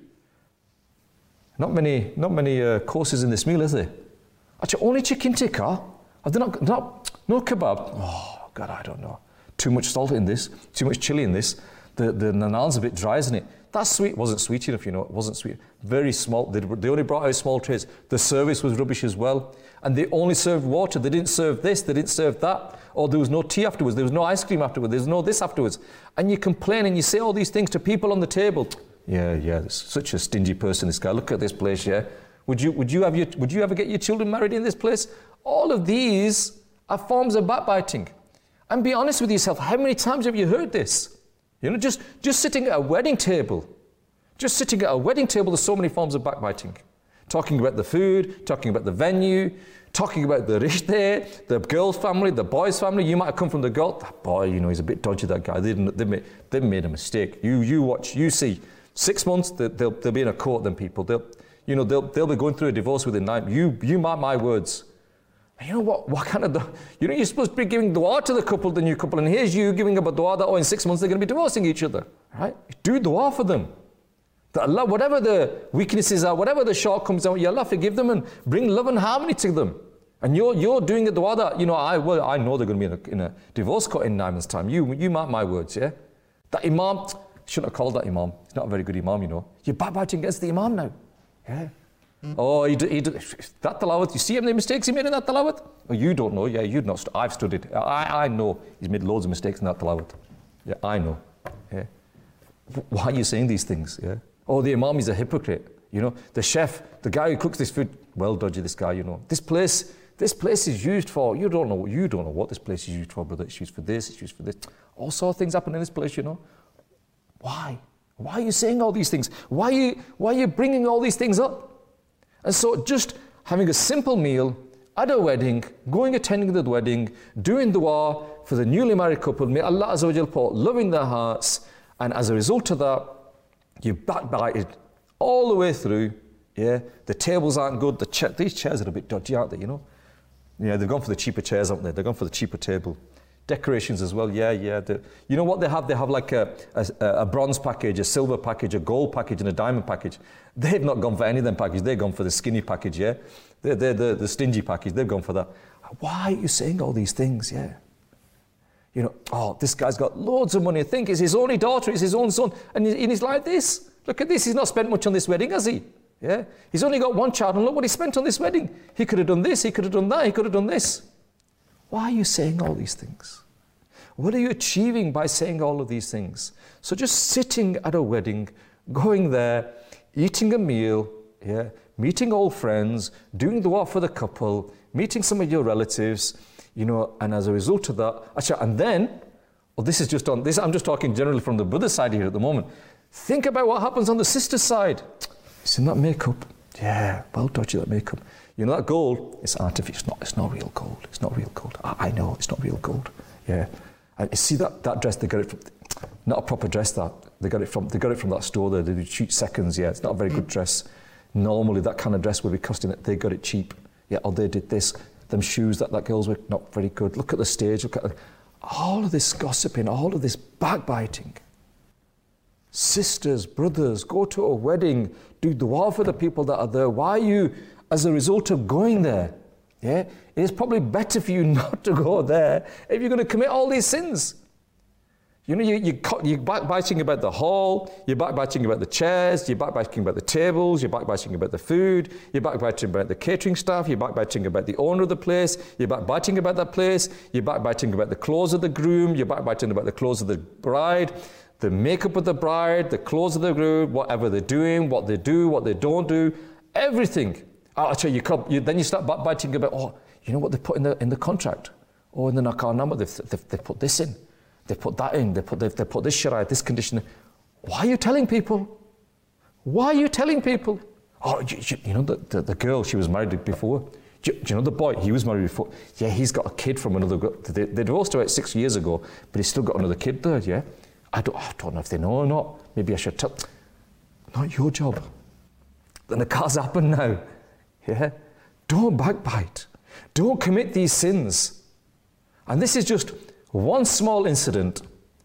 Not many, not many uh, courses in this meal, is there? Actually, only chicken tikka? Have they not, not, no kebab? Oh, God, I don't know. Too much salt in this, too much chili in this. The, the nan's a bit dry, isn't it? That sweet wasn't sweet enough, you know, it wasn't sweet. Very small, they, they only brought out small trays. The service was rubbish as well. And they only served water, they didn't serve this, they didn't serve that. Or there was no tea afterwards, there was no ice cream afterwards, there was no this afterwards. And you complain and you say all these things to people on the table. Yeah, yeah, there's such a stingy person, this guy. Look at this place, yeah. Would you, would you, have your, would you ever get your children married in this place? All of these are forms of backbiting. And be honest with yourself, how many times have you heard this? You know, just, just sitting at a wedding table, just sitting at a wedding table, there's so many forms of backbiting. talking about the food, talking about the venue, talking about the rishte, the girl's family, the boy's family. You might have come from the girl. That boy, you know, he's a bit dodgy, that guy. They didn't, they made, they made a mistake. You you watch, you see. Six months, they, they'll, they'll be in a court, then people. They'll, you know, they'll, they'll be going through a divorce within nine. You, you mark my words. And you know what? What kind of, du- you know, you're supposed to be giving dua to the couple, the new couple, and here's you giving up a dua that, oh, in six months they're going to be divorcing each other, right? Do dua for them. That Allah, whatever the weaknesses are, whatever the shortcomings are, Ya Allah, forgive them and bring love and harmony to them. And you're you're doing a dua that, you know, I well, I know they're going to be in a, in a divorce court in nine months' time. You you mark my words, yeah? That imam, shouldn't have called that imam. He's not a very good imam, you know. You're backbiting against the imam now. Yeah. Mm. Oh, he, he, that tilawat, you see him, the mistakes he made in that tilawat? Oh, you don't know. Yeah, you've not. St- I've studied. I, I know he's made loads of mistakes in that tilawat. Yeah, I know. Yeah. Why are you saying these things? Yeah. Oh, the imam is a hypocrite. You know, the chef, the guy who cooks this food, well dodgy, this guy, you know. This place, this place is used for, you don't know, you don't know what this place is used for, brother. It's used for this, it's used for this. All sorts of things happen in this place, you know. Why? Why are you saying all these things? Why are you, why are you bringing all these things up? And so just having a simple meal at a wedding, going attending the wedding, doing dua for the newly married couple, may Allah Azza wa Jal pour love in their hearts, and as a result of that, you backbited all the way through. Yeah, the tables aren't good. The cha- these chairs are a bit dodgy, aren't they? You know, yeah, they've gone for the cheaper chairs, haven't they? They've gone for the cheaper table. Decorations as well. Yeah, yeah. The, you know what they have? They have like a, a a bronze package, a silver package, a gold package, and a diamond package. They've not gone for any of them packages. They've gone for the skinny package. Yeah, they're they're the, the stingy package. They've gone for that. Why are you saying all these things? Yeah. You know, oh, this guy's got loads of money. I think it's his only daughter, it's his own son, and he's like this. Look at this. He's not spent much on this wedding, has he? Yeah. He's only got one child, and look what he spent on this wedding. He could have done this. He could have done that. He could have done this. Why are you saying all these things? What are you achieving by saying all of these things? So just sitting at a wedding, going there, eating a meal, yeah, meeting old friends, doing dua for the couple, meeting some of your relatives, you know, and as a result of that, actually, and then, well, this is just on this. I'm just talking generally from the brother side here at the moment. Think about what happens on the sister side. Seen that makeup? Yeah, well dodgy, that makeup. You know, that gold, it's artificial. It's not, it's not real gold. It's not real gold. I, I know, it's not real gold. Yeah. And you see that, that dress, they got it from, not a proper dress that. They got it from They got it from that store there. They do cheap seconds, yeah. It's not a very good dress. Normally that kind of dress would be costing it. They got it cheap. Yeah, or they did this. Them shoes that that girls were not very good. Look at the stage. Look at the, all of this gossiping, all of this backbiting. Sisters, brothers, go to a wedding, do dua for the people that are there. Why are you, as a result of going there, yeah, it is probably better for you not to go there if you're going to commit all these sins. You know, you, you, you're backbiting about the hall, you're backbiting about the chairs, you're backbiting about the tables, you're backbiting about the food, you're backbiting about the catering staff, you're backbiting about the owner of the place, you're backbiting about that place, you're backbiting about the clothes of the groom, you're backbiting about the clothes of the bride, the makeup of the bride, the clothes of the groom, whatever they're doing, what they do, what they don't do, everything. Actually, you, come, you then you start backbiting about, oh, you know what they put in the in the contract? Oh, in the Nakar number, they've, they've, they've put this in. They put that in. They put, they've, they put this shariah, this condition. Why are you telling people? Why are you telling people? Oh, you, you, you know, the, the, the girl, she was married before. Do you, do you know the boy? He was married before. Yeah, he's got a kid from another girl. They, they divorced about six years ago, but he's still got another kid there, yeah? I don't, I don't know if they know or not. Maybe I should tell. Not your job. The Nakar's happened now. Yeah? Don't backbite. Don't commit these sins. And this is just one small incident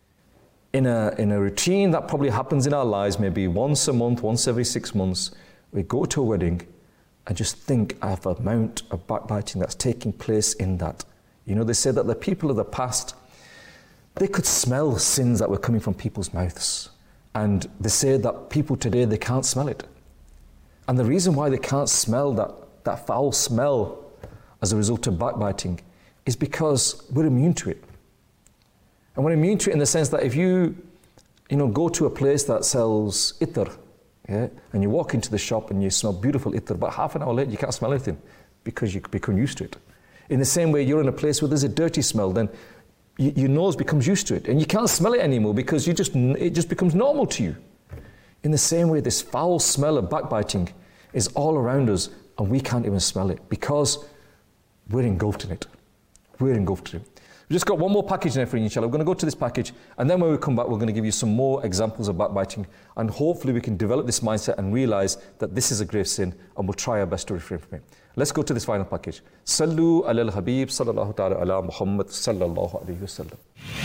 in a, in a routine that probably happens in our lives, maybe once a month, once every six months. We go to a wedding and just think of the amount of backbiting that's taking place in that. You know, they say that the people of the past, they could smell sins that were coming from people's mouths. And they say that people today, they can't smell it. And the reason why they can't smell that, that foul smell as a result of backbiting is because we're immune to it. And we're immune to it in the sense that if you, you know, go to a place that sells itr, yeah, and you walk into the shop and you smell beautiful itr, but half an hour later you can't smell anything because you become used to it. In the same way, you're in a place where there's a dirty smell, then y- your nose becomes used to it, and you can't smell it anymore because you just it just becomes normal to you. In the same way, this foul smell of backbiting is all around us and we can't even smell it because we're engulfed in it. We're engulfed in it. We've just got one more package there for you, inshallah. We're going to go to this package, and then when we come back, we're going to give you some more examples of backbiting, and hopefully we can develop this mindset and realize that this is a grave sin, and we'll try our best to refrain from it. Let's go to this final package. Sallu ala al-Habib sallallahu ta'ala ala Muhammad sallallahu alayhi wa sallam.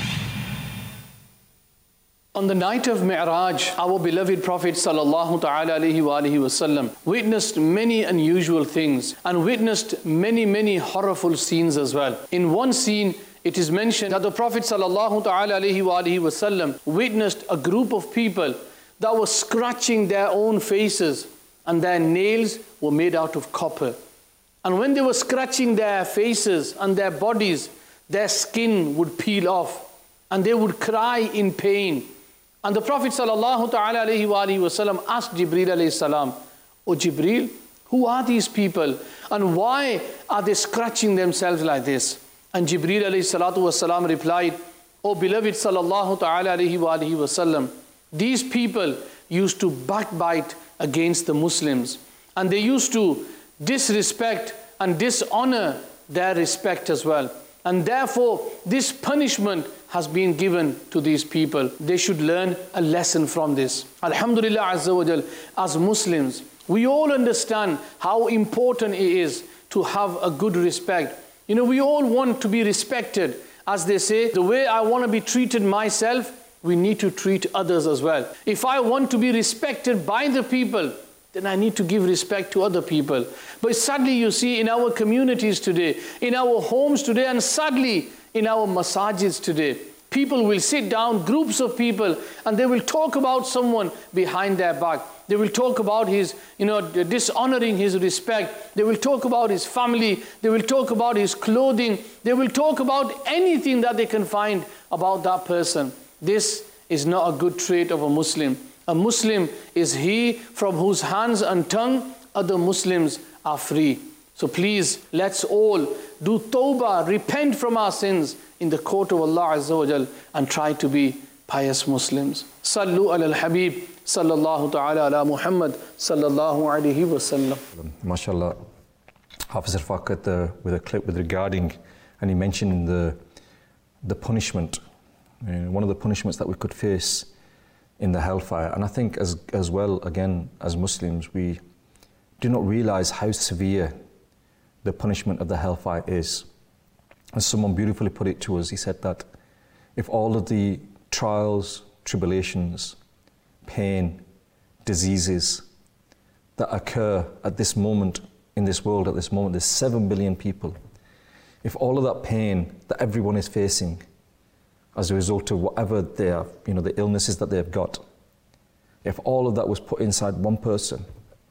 On the night of Mi'raj, our beloved Prophet sallallahu ta'ala alayhi wa alihi wasallam witnessed many unusual things and witnessed many, many horrible scenes as well. In one scene, it is mentioned that the Prophet sallallahu ta'ala alayhi wa alihi wasallam witnessed a group of people that were scratching their own faces and their nails were made out of copper. And when they were scratching their faces and their bodies, their skin would peel off and they would cry in pain. And the Prophet sallallahu ta'ala alayhi wa alihi wasallam asked Jibreel alayhi salam, "O Jibreel, who are these people and why are they scratching themselves like this?" And Jibreel alayhi salatu wasalam replied, "O beloved sallallahu ta'ala alayhi wa alihi wasallam, these people used to backbite against the Muslims and they used to disrespect and dishonor their respect as well. And therefore, this punishment has been given to these people. They should learn a lesson from this." Alhamdulillah Azza wa Jal, as Muslims, we all understand how important it is to have a good respect. You know, we all want to be respected. As they say, the way I want to be treated myself, we need to treat others as well. If I want to be respected by the people, then I need to give respect to other people. But sadly, you see in our communities today, in our homes today, and sadly in our masajids today, people will sit down, groups of people, and they will talk about someone behind their back. They will talk about his, you know, dishonoring his respect. They will talk about his family. They will talk about his clothing. They will talk about anything that they can find about that person. This is not a good trait of a Muslim. A Muslim is he from whose hands and tongue other Muslims are free. So please, let's all do tawbah, repent from our sins in the court of Allah Azza wa Jal, and try to be pious Muslims. Sallu ala al-Habib sallallahu ta'ala ala Muhammad sallallahu alayhi wa sallam. MashaAllah, Hafiz Al-Faqat uh, with a clip with regarding, and he mentioned the, the punishment, uh, one of the punishments that we could face in the hellfire. And I think as, as well, again, as Muslims, we do not realize how severe the punishment of the hellfire is. As someone beautifully put it to us, he said that if all of the trials, tribulations, pain, diseases that occur at this moment in this world, at this moment, there's seven billion people. If all of that pain that everyone is facing as a result of whatever their, you know, the illnesses that they've got, if all of that was put inside one person,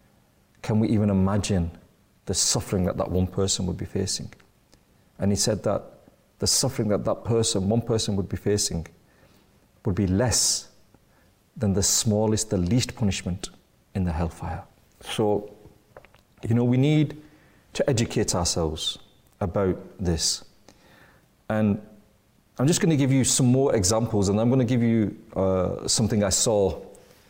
can we even imagine the suffering that that one person would be facing? And he said that the suffering that that person, one person would be facing, would be less than the smallest, the least punishment in the hellfire. So, you know, we need to educate ourselves about this. And I'm just going to give you some more examples, and I'm going to give you uh, something I saw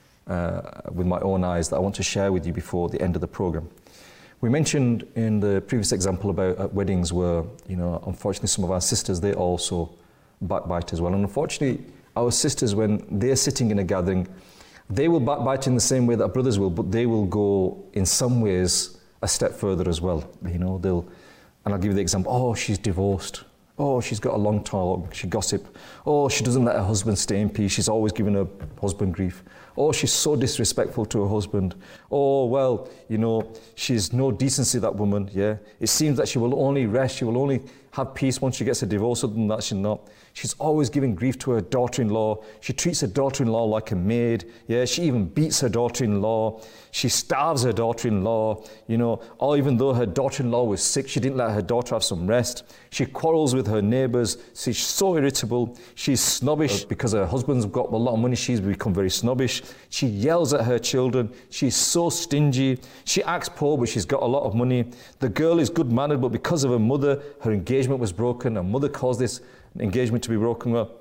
uh, with my own eyes that I want to share with you before the end of the program. We mentioned in the previous example about uh, weddings where, you know, unfortunately some of our sisters, they also backbite as well. And unfortunately, our sisters, when they're sitting in a gathering, they will backbite in the same way that brothers will, but they will go in some ways a step further as well. You know, they'll, and I'll give you the example, oh, she's divorced. Oh, she's got a long talk, she gossip. Oh, she doesn't let her husband stay in peace, she's always giving her husband grief. Oh, she's so disrespectful to her husband. Oh, well, you know, she's no decency, that woman, yeah. It seems that she will only rest, she will only have peace once she gets a divorce, other than that she's not. She's always giving grief to her daughter-in-law. She treats her daughter-in-law like a maid, yeah. She even beats her daughter-in-law. She starves her daughter-in-law, you know, or even though her daughter-in-law was sick, she didn't let her daughter have some rest. She quarrels with her neighbours. She's so irritable. She's snobbish because her husband's got a lot of money. She's become very snobbish. She yells at her children. She's so stingy. She acts poor, but she's got a lot of money. The girl is good-mannered, but because of her mother, her engagement was broken. Her mother caused this engagement to be broken up.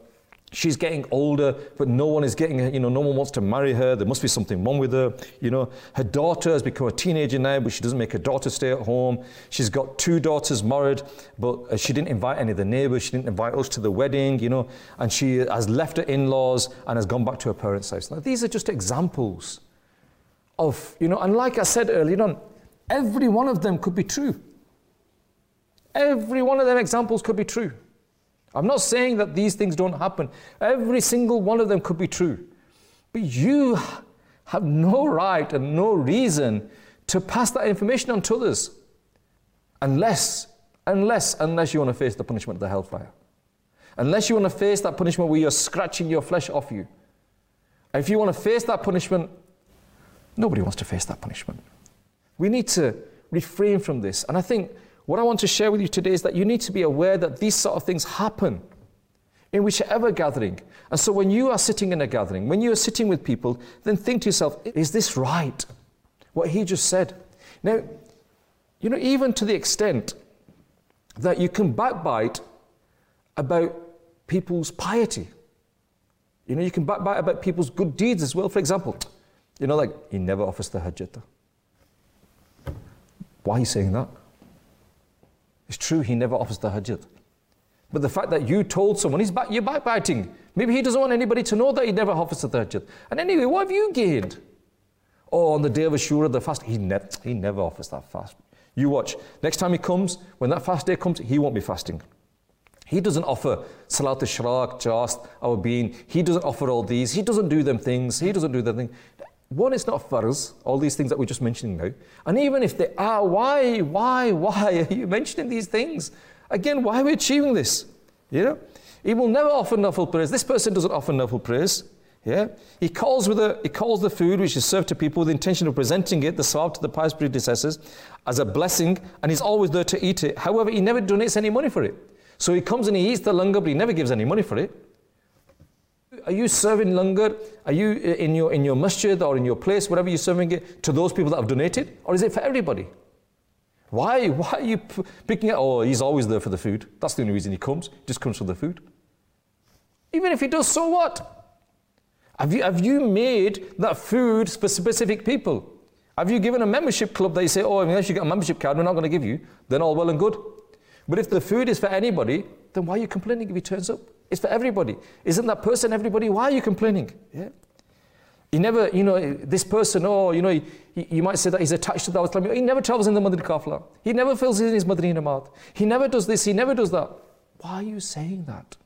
She's getting older, but no one is getting her, you know, no one wants to marry her. There must be something wrong with her. You know, her daughter has become a teenager now, but she doesn't make her daughter stay at home. She's got two daughters married, but she didn't invite any of the neighbors. She didn't invite us to the wedding, you know, and she has left her in-laws and has gone back to her parents' house. Now, these are just examples of, you know, and like I said earlier on, every one of them could be true. Every one of them examples could be true. I'm not saying that these things don't happen. Every single one of them could be true. But you have no right and no reason to pass that information on to others. Unless, unless, unless you want to face the punishment of the hellfire. Unless you want to face that punishment where you're scratching your flesh off you. And if you want to face that punishment, nobody wants to face that punishment. We need to refrain from this. And I think what I want to share with you today is that you need to be aware that these sort of things happen in whichever gathering. And so when you are sitting in a gathering, when you are sitting with people, then think to yourself, is this right? What he just said. Now, you know, even to the extent that you can backbite about people's piety. You know, you can backbite about people's good deeds as well. For example, you know, like, he never offers the hajjat. Why are you saying that? It's true, he never offers the hajjat. But the fact that you told someone, he's back, you're backbiting. Maybe he doesn't want anybody to know that he never offers the hajjat. And anyway, what have you gained? Oh, on the day of Ashura, the fast, he, ne- he never offers that fast. You watch. Next time he comes, when that fast day comes, he won't be fasting. He doesn't offer Salat al-Shraq, Just, our being. He doesn't offer all these. He doesn't do them things. He doesn't do them things. One, it's not farz, all these things that we're just mentioning now. And even if they are, why, why, why are you mentioning these things? Again, why are we achieving this? You know, he will never offer nafil praise. This person doesn't offer nafil praise. Yeah, he calls with a, he calls the food which is served to people with the intention of presenting it, the sawab to the pious predecessors, as a blessing, and he's always there to eat it. However, he never donates any money for it. So he comes and he eats the langar, but he never gives any money for it. Are you serving langar? Are you in your in your masjid or in your place, wherever you're serving it, to those people that have donated? Or is it for everybody? Why? Why are you p- picking it? Oh, he's always there for the food. That's the only reason he comes. He just comes for the food. Even if he does, so what? Have you, have you made that food for specific people? Have you given a membership club that you say, oh, unless you get a membership card, we're not going to give you? Then all well and good. But if the food is for anybody, then why are you complaining if he turns up? It's for everybody. Isn't that person everybody? Why are you complaining? Yeah. He never, you know, this person, oh, you know, he, he, you might say that he's attached to Dawat Islami. He never travels in the Madri Kafla. He never fills in his Madri Namat. He never does this, he never does that. Why are you saying that?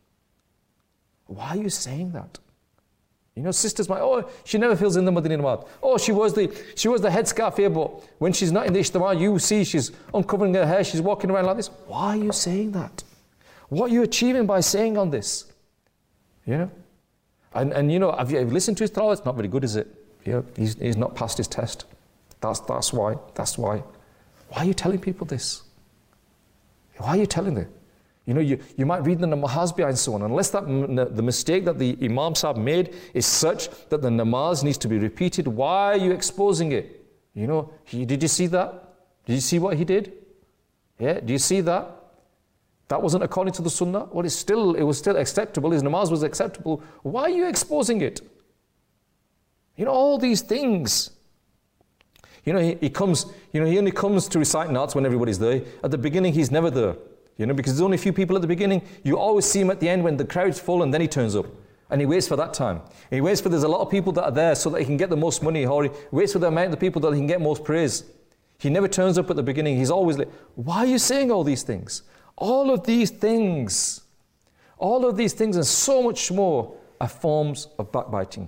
Why are you saying that? You know, sisters might, oh, she never fills in the Madri Namat. Oh, she was the she was the headscarf here, but when she's not in the Ijtima, you see she's uncovering her hair, she's walking around like this. Why are you saying that? What are you achieving by saying on this? You know? And, and you know, have you, have you listened to his trial? It's not very good, is it? You know, he's, he's not passed his test. That's, that's why. That's why. Why are you telling people this? Why are you telling them? You know, you, you might read the namaz behind someone. Unless that the mistake that the Imam Sahib made is such that the namaz needs to be repeated, why are you exposing it? You know, he, did you see that? Did you see what he did? Yeah, do you see that? That wasn't according to the sunnah. Well, it's still, it was still acceptable. His namaz was acceptable. Why are you exposing it? You know, all these things. You know, he, he comes, you know, he only comes to recite Naats when everybody's there. At the beginning, he's never there. You know, because there's only a few people at the beginning. You always see him at the end when the crowd's full, and then he turns up. And he waits for that time. And he waits for there's a lot of people that are there so that he can get the most money, or he waits for the amount of people that he can get most praise. He never turns up at the beginning. He's always like, why are you saying all these things? All of these things, all of these things and so much more are forms of backbiting.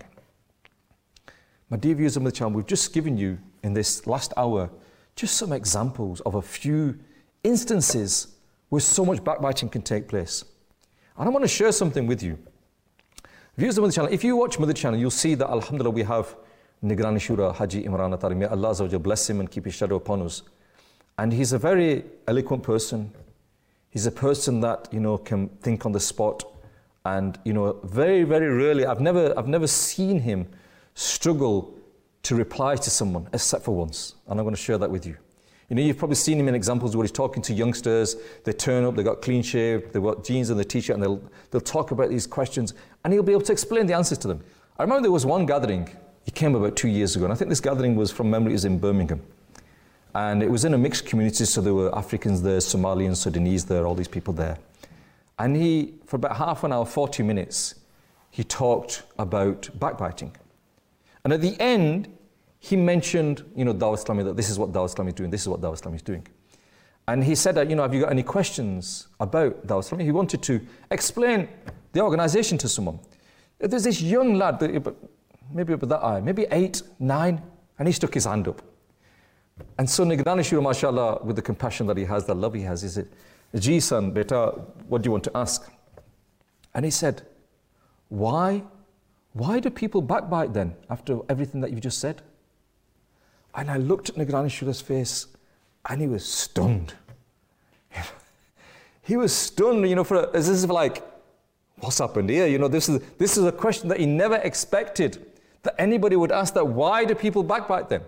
My dear viewers of the channel, we've just given you in this last hour just some examples of a few instances where so much backbiting can take place. And I want to share something with you. Viewers of the channel, if you watch Mother Channel, you'll see that Alhamdulillah we have Nigrani Shura Haji Imran Atari. May Allah Azza wa Jalla bless him and keep his shadow upon us. And he's a very eloquent person. He's a person that, you know, can think on the spot. And, you know, very, very rarely, I've never, I've never seen him struggle to reply to someone, except for once. And I'm going to share that with you. You know, you've probably seen him in examples where he's talking to youngsters. They turn up, they've got clean shave, they've got jeans and the t-shirt, and they'll, they'll talk about these questions, and he'll be able to explain the answers to them. I remember there was one gathering, he came about two years ago, and I think this gathering was, from memory, it was in Birmingham. And it was in a mixed community, so there were Africans there, Somalians, Sudanese there, all these people there. And he, for about half an hour, forty minutes, he talked about backbiting. And at the end, he mentioned, you know, Dawah Islami, that this is what Dawah Islami is doing, this is what Dawah Islami is doing. And he said, that, you know, have you got any questions about Dawah Islami? He wanted to explain the organization to someone. There's this young lad, maybe about that eye, maybe eight, nine, and he stuck his hand up. And so Nigrani Shura, mashallah, with the compassion that he has, the love he has, he said, Ji son, beta, what do you want to ask? And he said, why, why do people backbite then, after everything that you've just said? And I looked at Nigrani Shura's face, and he was stunned. He was stunned, you know, for a, as if like, what's happened here? You know, this is, this is a question that he never expected, that anybody would ask, that why do people backbite them?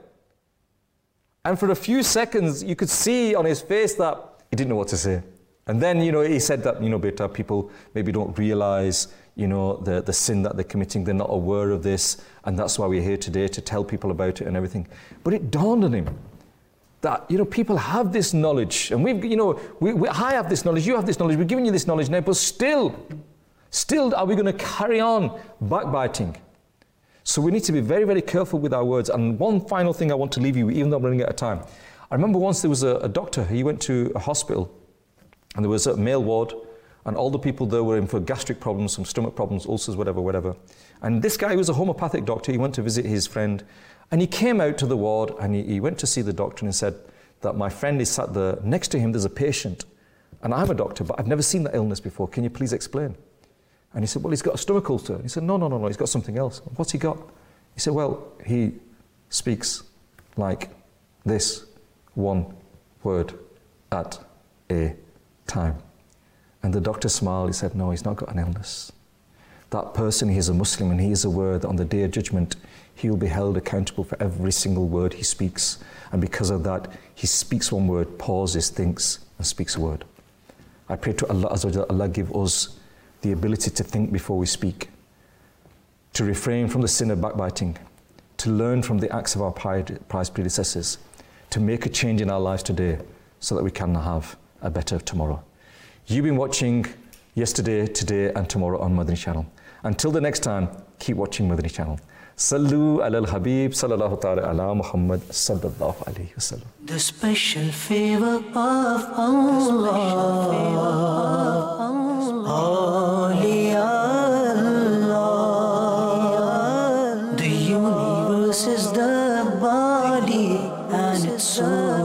And for a few seconds, you could see on his face that he didn't know what to say. And then, you know, he said that, you know, beta, people maybe don't realize, you know, the, the sin that they're committing. They're not aware of this. And that's why we're here today, to tell people about it and everything. But it dawned on him that, you know, people have this knowledge. And we've, you know, we, we, I have this knowledge, you have this knowledge, we're giving you this knowledge now, but still, still are we going to carry on backbiting? So we need to be very, very careful with our words. And one final thing I want to leave you with, even though I'm running out of time. I remember once there was a, a doctor, he went to a hospital, and there was a male ward, and all the people there were in for gastric problems, some stomach problems, ulcers, whatever, whatever. And this guy was a homeopathic doctor. He went to visit his friend, and he came out to the ward, and he, he went to see the doctor and said that my friend is sat there, next to him there's a patient, and I'm a doctor, but I've never seen that illness before. Can you please explain? And he said, well, he's got a stomach ulcer. And he said, no, no, no, no, he's got something else. What's he got? He said, well, he speaks like this one word at a time. And the doctor smiled. He said, no, he's not got an illness. That person, he is a Muslim, and he is aware that on the Day of Judgment, he will be held accountable for every single word he speaks. And because of that, he speaks one word, pauses, thinks, and speaks a word. I pray to Allah Azza wa Jalla, Allah give us the ability to think before we speak, to refrain from the sin of backbiting, to learn from the acts of our pious predecessors, to make a change in our lives today so that we can have a better tomorrow. You've been watching Yesterday, Today and Tomorrow on Madani Channel. Until the next time, keep watching Madani Channel. Sallu ala al-Habib sallallahu ta'ala ala Muhammad sallallahu alayhi wa sallam. The special favor of Allah. Holy Allah. The universe is the body and its soul.